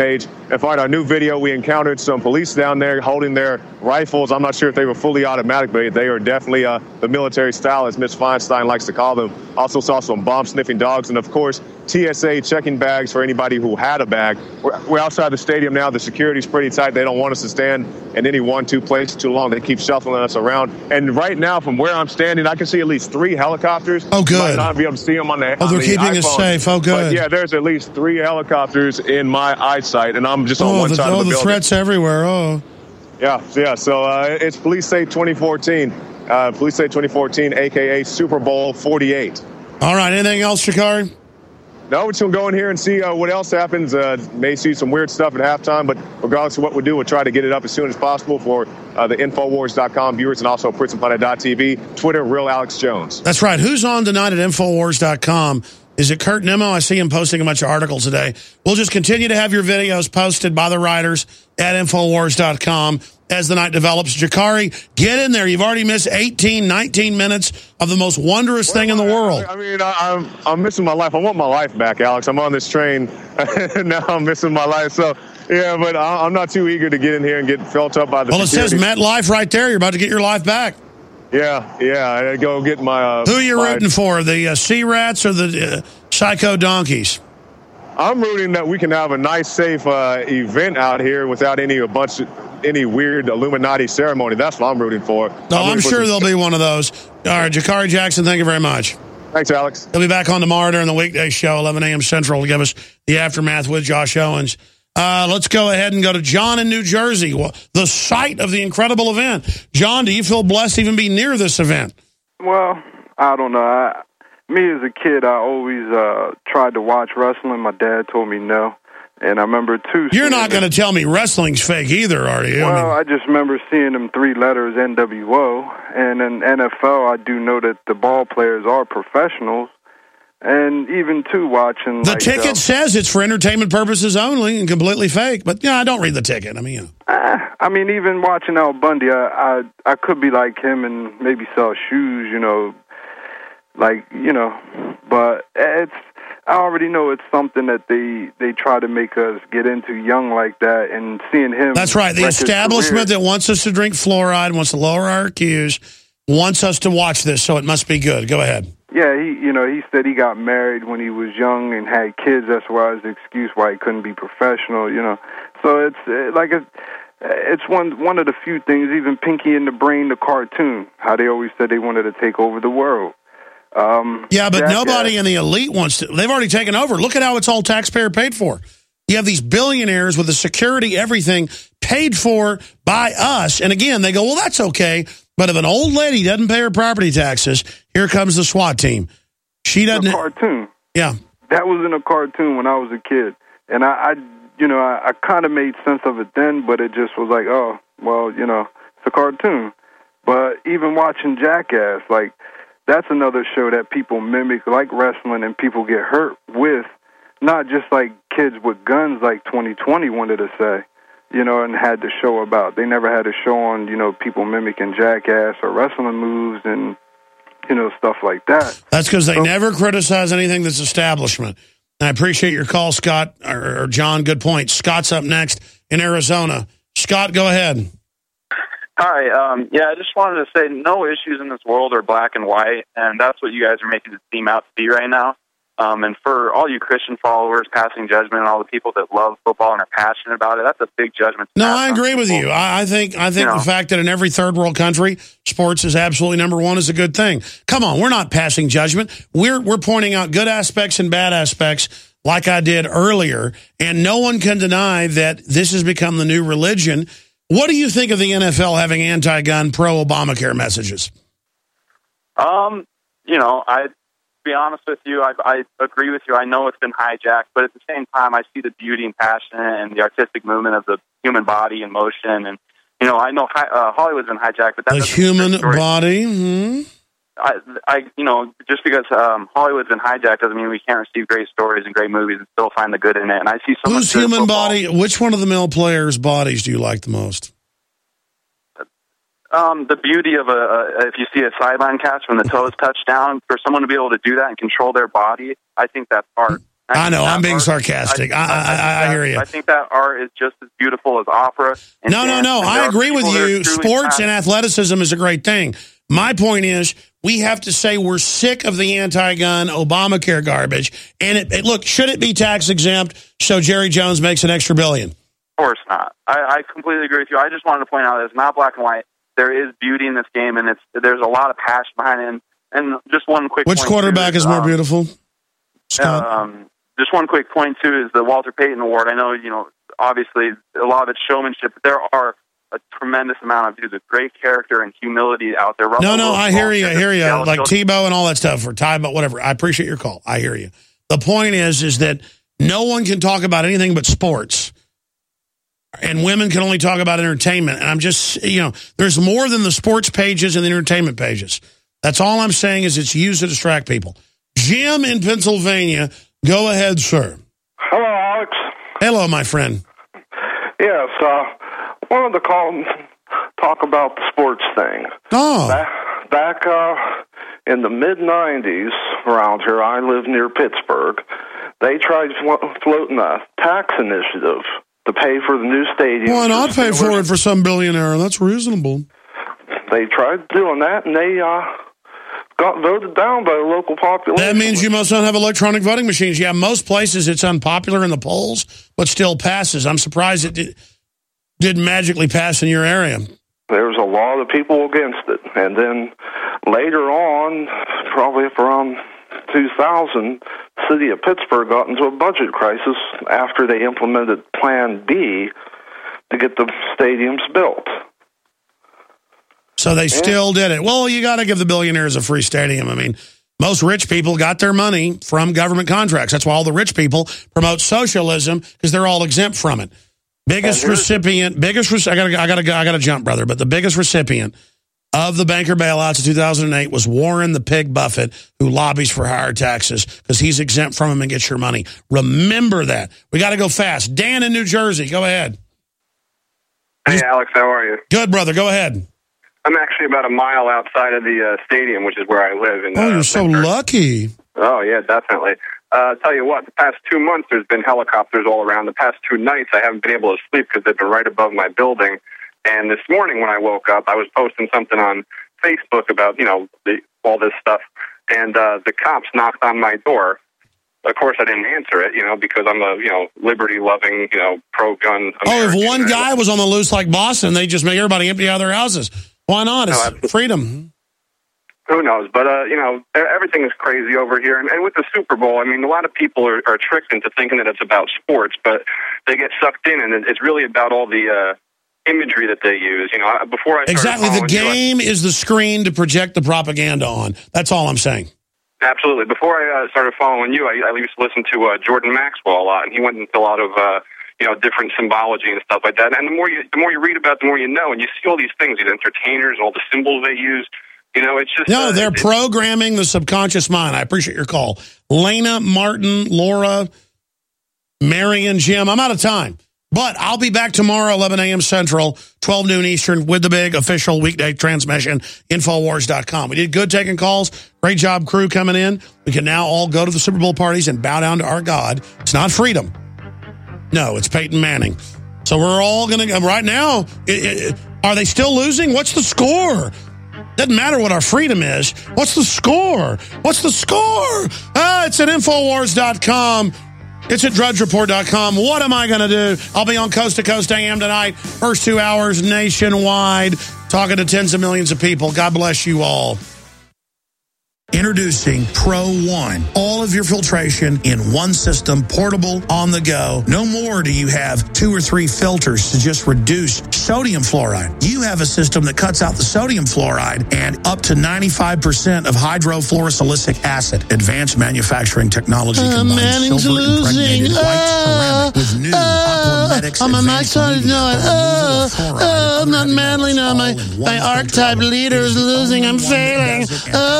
And find our new video, we encountered some police down there holding their rifles. I'm not sure if they were fully automatic, but they are definitely uh, the military style, as Miss Feinstein likes to call them. Also saw some bomb-sniffing dogs and, of course, T S A checking bags for anybody who had a bag. We're, we're outside the stadium now. The security's pretty tight. They don't want us to stand in any one, two place too long. They keep shuffling us around. And right now, from where I'm standing, I can see at least three helicopters. Oh, good. You might not be able to see them on the Oh, they're on the keeping iPhone. us safe. Oh, good. But yeah, there's at least three helicopters in my eyesight, and I'm just on oh, one the, side oh, of the the building. threats everywhere. Oh. Yeah, yeah. So uh, it's Police Safe twenty fourteen. Uh, Police Safe twenty fourteen, a k a. Super Bowl forty-eight. All right. Anything else, Shakari? No, we're just going to go in here and see uh, what else happens. Uh, may see some weird stuff at halftime, but regardless of what we do, we'll try to get it up as soon as possible for uh, the Infowars dot com viewers and also Prison Planet dot t v, Twitter, Real Alex Jones. That's right. Who's on tonight at Infowars dot com? Is it Kurt Nimmo? I see him posting a bunch of articles today. We'll just continue to have your videos posted by the writers at Infowars dot com as the night develops. Jakari, get in there. You've already missed eighteen, nineteen minutes of the most wondrous well, thing in the world. I mean, I, I'm I'm missing my life. I want my life back, Alex. I'm on this train. Now I'm missing my life. So, yeah, but I, I'm not too eager to get in here and get felt up by the Well, security. It says MetLife right there. You're about to get your life back. Yeah, yeah. I go get my... Uh, Who are you my, rooting for, the uh, Sea Rats or the uh, Psycho Donkeys? I'm rooting that we can have a nice, safe uh, event out here without any a bunch of, any weird Illuminati ceremony. That's what I'm rooting for. No, I'm, I'm sure some... there'll be one of those. All right, Jakari Jackson, thank you very much. Thanks, Alex. He'll be back on tomorrow during the weekday show, eleven a.m. Central, to give us the aftermath with Josh Owens. Uh, let's go ahead and go to John in New Jersey, well, the site of the incredible event. John, do you feel blessed to even be near this event? Well, I don't know. I, me as a kid, I always uh, tried to watch wrestling. My dad told me no. And I remember, too... You're not going to tell me wrestling's fake either, are you? Well, I, mean, I just remember seeing them three letters, N W O. And in N F L, I do know that the ball players are professionals. And even, too, watching... The like, ticket uh, says it's for entertainment purposes only and completely fake. But, yeah, I don't read the ticket. I mean, you know. Uh, I mean, even watching Al Bundy, I, I I could be like him and maybe sell shoes, you know, like, you know. But it's... I already know it's something that they, they try to make us get into young like that, and seeing him... That's right. The establishment that wants us to drink fluoride, wants to lower our I Qs, wants us to watch this, so it must be good. Go ahead. Yeah, he you know, he said he got married when he was young and had kids. That's why his excuse why he couldn't be professional, you know. So it's uh, like a, it's one one of the few things, even Pinky and the Brain, the cartoon, how they always said they wanted to take over the world. Um, yeah, but Jackass. Nobody in the elite wants to. They've already taken over. Look at how it's all taxpayer paid for. You have these billionaires with the security, everything paid for by us. And again, they go, well, that's okay. But if an old lady doesn't pay her property taxes, here comes the SWAT team. She doesn't. A cartoon. Yeah. That was in a cartoon when I was a kid. And I, I you know, I, I kind of made sense of it then, but it just was like, oh, well, you know, it's a cartoon. But even watching Jackass, like, that's another show that people mimic, like wrestling, and people get hurt with, not just like kids with guns like twenty twenty wanted to say, you know, and had the show about. They never had a show on, you know, people mimicking Jackass or wrestling moves and, you know, stuff like that. That's because they so, never criticize anything that's establishment. And I appreciate your call, Scott, or, or John, good point. Scott's up next in Arizona. Scott, go ahead. Hi, um, yeah, I just wanted to say no issues in this world are black and white, and that's what you guys are making it seem out to be right now. Um, and for all you Christian followers passing judgment and all the people that love football and are passionate about it, that's a big judgment. No, I agree with you. I, I think I think you know, the fact that in every third world country, sports is absolutely number one is a good thing. Come on, we're not passing judgment. We're we're pointing out good aspects and bad aspects like I did earlier, and no one can deny that this has become the new religion. What do you think of the N F L having anti-gun, pro-Obamacare messages? Um, you know, I be honest with you, I, I agree with you. I know it's been hijacked, but at the same time, I see the beauty and passion and the artistic movement of the human body in motion. And, you know, I know hi, uh, Hollywood's been hijacked, but that the human body. Hmm? I, I, you know, just because um, Hollywood's been hijacked doesn't mean we can't receive great stories and great movies and still find the good in it. And I see so Whose much human body? Which one of the male players' bodies do you like the most? Um, the beauty of a, a if you see a sideline catch when the toes touch down, for someone to be able to do that and control their body, I think that's art. I, I know, I'm being art, sarcastic. I, I, I, I, I hear you. I think that art is just as beautiful as opera. And no, dance, no, no. I agree with you. Sports and athleticism is a great thing. My point is, we have to say we're sick of the anti-gun Obamacare garbage. And it, it, look, should it be tax exempt so Jerry Jones makes an extra billion? Of course not. I, I completely agree with you. I just wanted to point out that it's not black and white. There is beauty in this game, and it's there's a lot of passion behind it. And, and just one quick Which point quarterback too, is more um, beautiful? Scott? Um, just one quick point, too, is the Walter Payton Award. I know, you know, obviously a lot of it's showmanship, but there are a tremendous amount of dudes with great character and humility out there. No, no, I hear you. I hear you. Like Tebow and all that stuff, or Tebow, whatever. I appreciate your call. I hear you. The point is, is that no one can talk about anything but sports. And women can only talk about entertainment. And I'm just, you know, there's more than the sports pages and the entertainment pages. That's all I'm saying is it's used to distract people. Jim in Pennsylvania, go ahead, sir. Hello, Alex. Hello, my friend. Yes, uh, wanted to call and talk about the sports thing. Oh. Back, back uh, in the mid nineties, around here, I live near Pittsburgh, they tried flo- floating a tax initiative to pay for the new stadium. Why not pay for it for some billionaire? That's reasonable. They tried doing that, and they uh, got voted down by the local population. That means you must not have electronic voting machines. Yeah, most places it's unpopular in the polls, but still passes. I'm surprised it did, didn't magically pass in your area. There's a lot of people against it. And then later on, probably around two thousand, the city of Pittsburgh got into a budget crisis after they implemented Plan B to get the stadiums built. So they still did it. Well, you got to give the billionaires a free stadium. I mean, most rich people got their money from government contracts. That's why all the rich people promote socialism, because they're all exempt from it. Biggest recipient, biggest, I gotta, I gotta, I gotta jump, brother, but the biggest recipient of the banker bailouts of two thousand eight was Warren the Pig Buffett, who lobbies for higher taxes because he's exempt from them and gets your money. Remember that. We got to go fast. Dan in New Jersey, go ahead. Hey, Alex, how are you? Good, brother. Go ahead. I'm actually about a mile outside of the uh, stadium, which is where I live. In, oh, uh, you're so Pittsburgh. lucky. Oh, yeah, definitely. Uh, I'll tell you what, the past two months there's been helicopters all around. The past two nights I haven't been able to sleep because they've been right above my building. And this morning when I woke up, I was posting something on Facebook about, you know, the, all this stuff. And uh, the cops knocked on my door. Of course, I didn't answer it, you know, because I'm a, you know, liberty-loving, you know, pro-gun American. Oh, if one guy was on the loose like Boston, they just make everybody empty out of their houses. Why not? It's no, freedom. Who knows? But, uh, you know, everything is crazy over here. And, and with the Super Bowl, I mean, a lot of people are, are tricked into thinking that it's about sports, but they get sucked in, and it's really about all the uh, imagery that they use. You know, before I Exactly. The game you, I, is the screen to project the propaganda on. That's all I'm saying. Absolutely. Before I uh, started following you, I, I used to listen to uh, Jordan Maxwell a lot, and he went into a lot of, uh, you know, different symbology and stuff like that. And the more you, the more you read about it, the more you know, and you see all these things, these entertainers, all the symbols they use. You know, it's just... No, uh, they're it, programming the subconscious mind. I appreciate your call. Lena, Martin, Laura, Marion, Jim, I'm out of time. But I'll be back tomorrow, eleven a.m. Central, twelve noon Eastern, with the big official weekday transmission, Infowars dot com. We did good taking calls. Great job, crew, coming in. We can now all go to the Super Bowl parties and bow down to our God. It's not freedom. No, it's Peyton Manning. So we're all going to... Right now, it, it, are they still losing? What's the score? Doesn't matter what our freedom is. What's the score? What's the score? Ah, it's at Infowars dot com. It's at Drudge Report dot com. What am I going to do? I'll be on Coast to Coast A M tonight. First two hours nationwide, talking to tens of millions of people. God bless you all. Introducing Pro One. All of your filtration in one system, portable, on the go. No more do you have two or three filters to just reduce sodium fluoride. You have a system that cuts out the sodium fluoride and up to ninety-five percent of hydrofluorosilicic acid. Advanced manufacturing technology uh, combines silver-impregnated uh, white ceramic with new uh, Aquamedics. I'm my son is not. Oh, oh, I'm not manly now. My, my archetype leader is losing. I'm failing. Oh.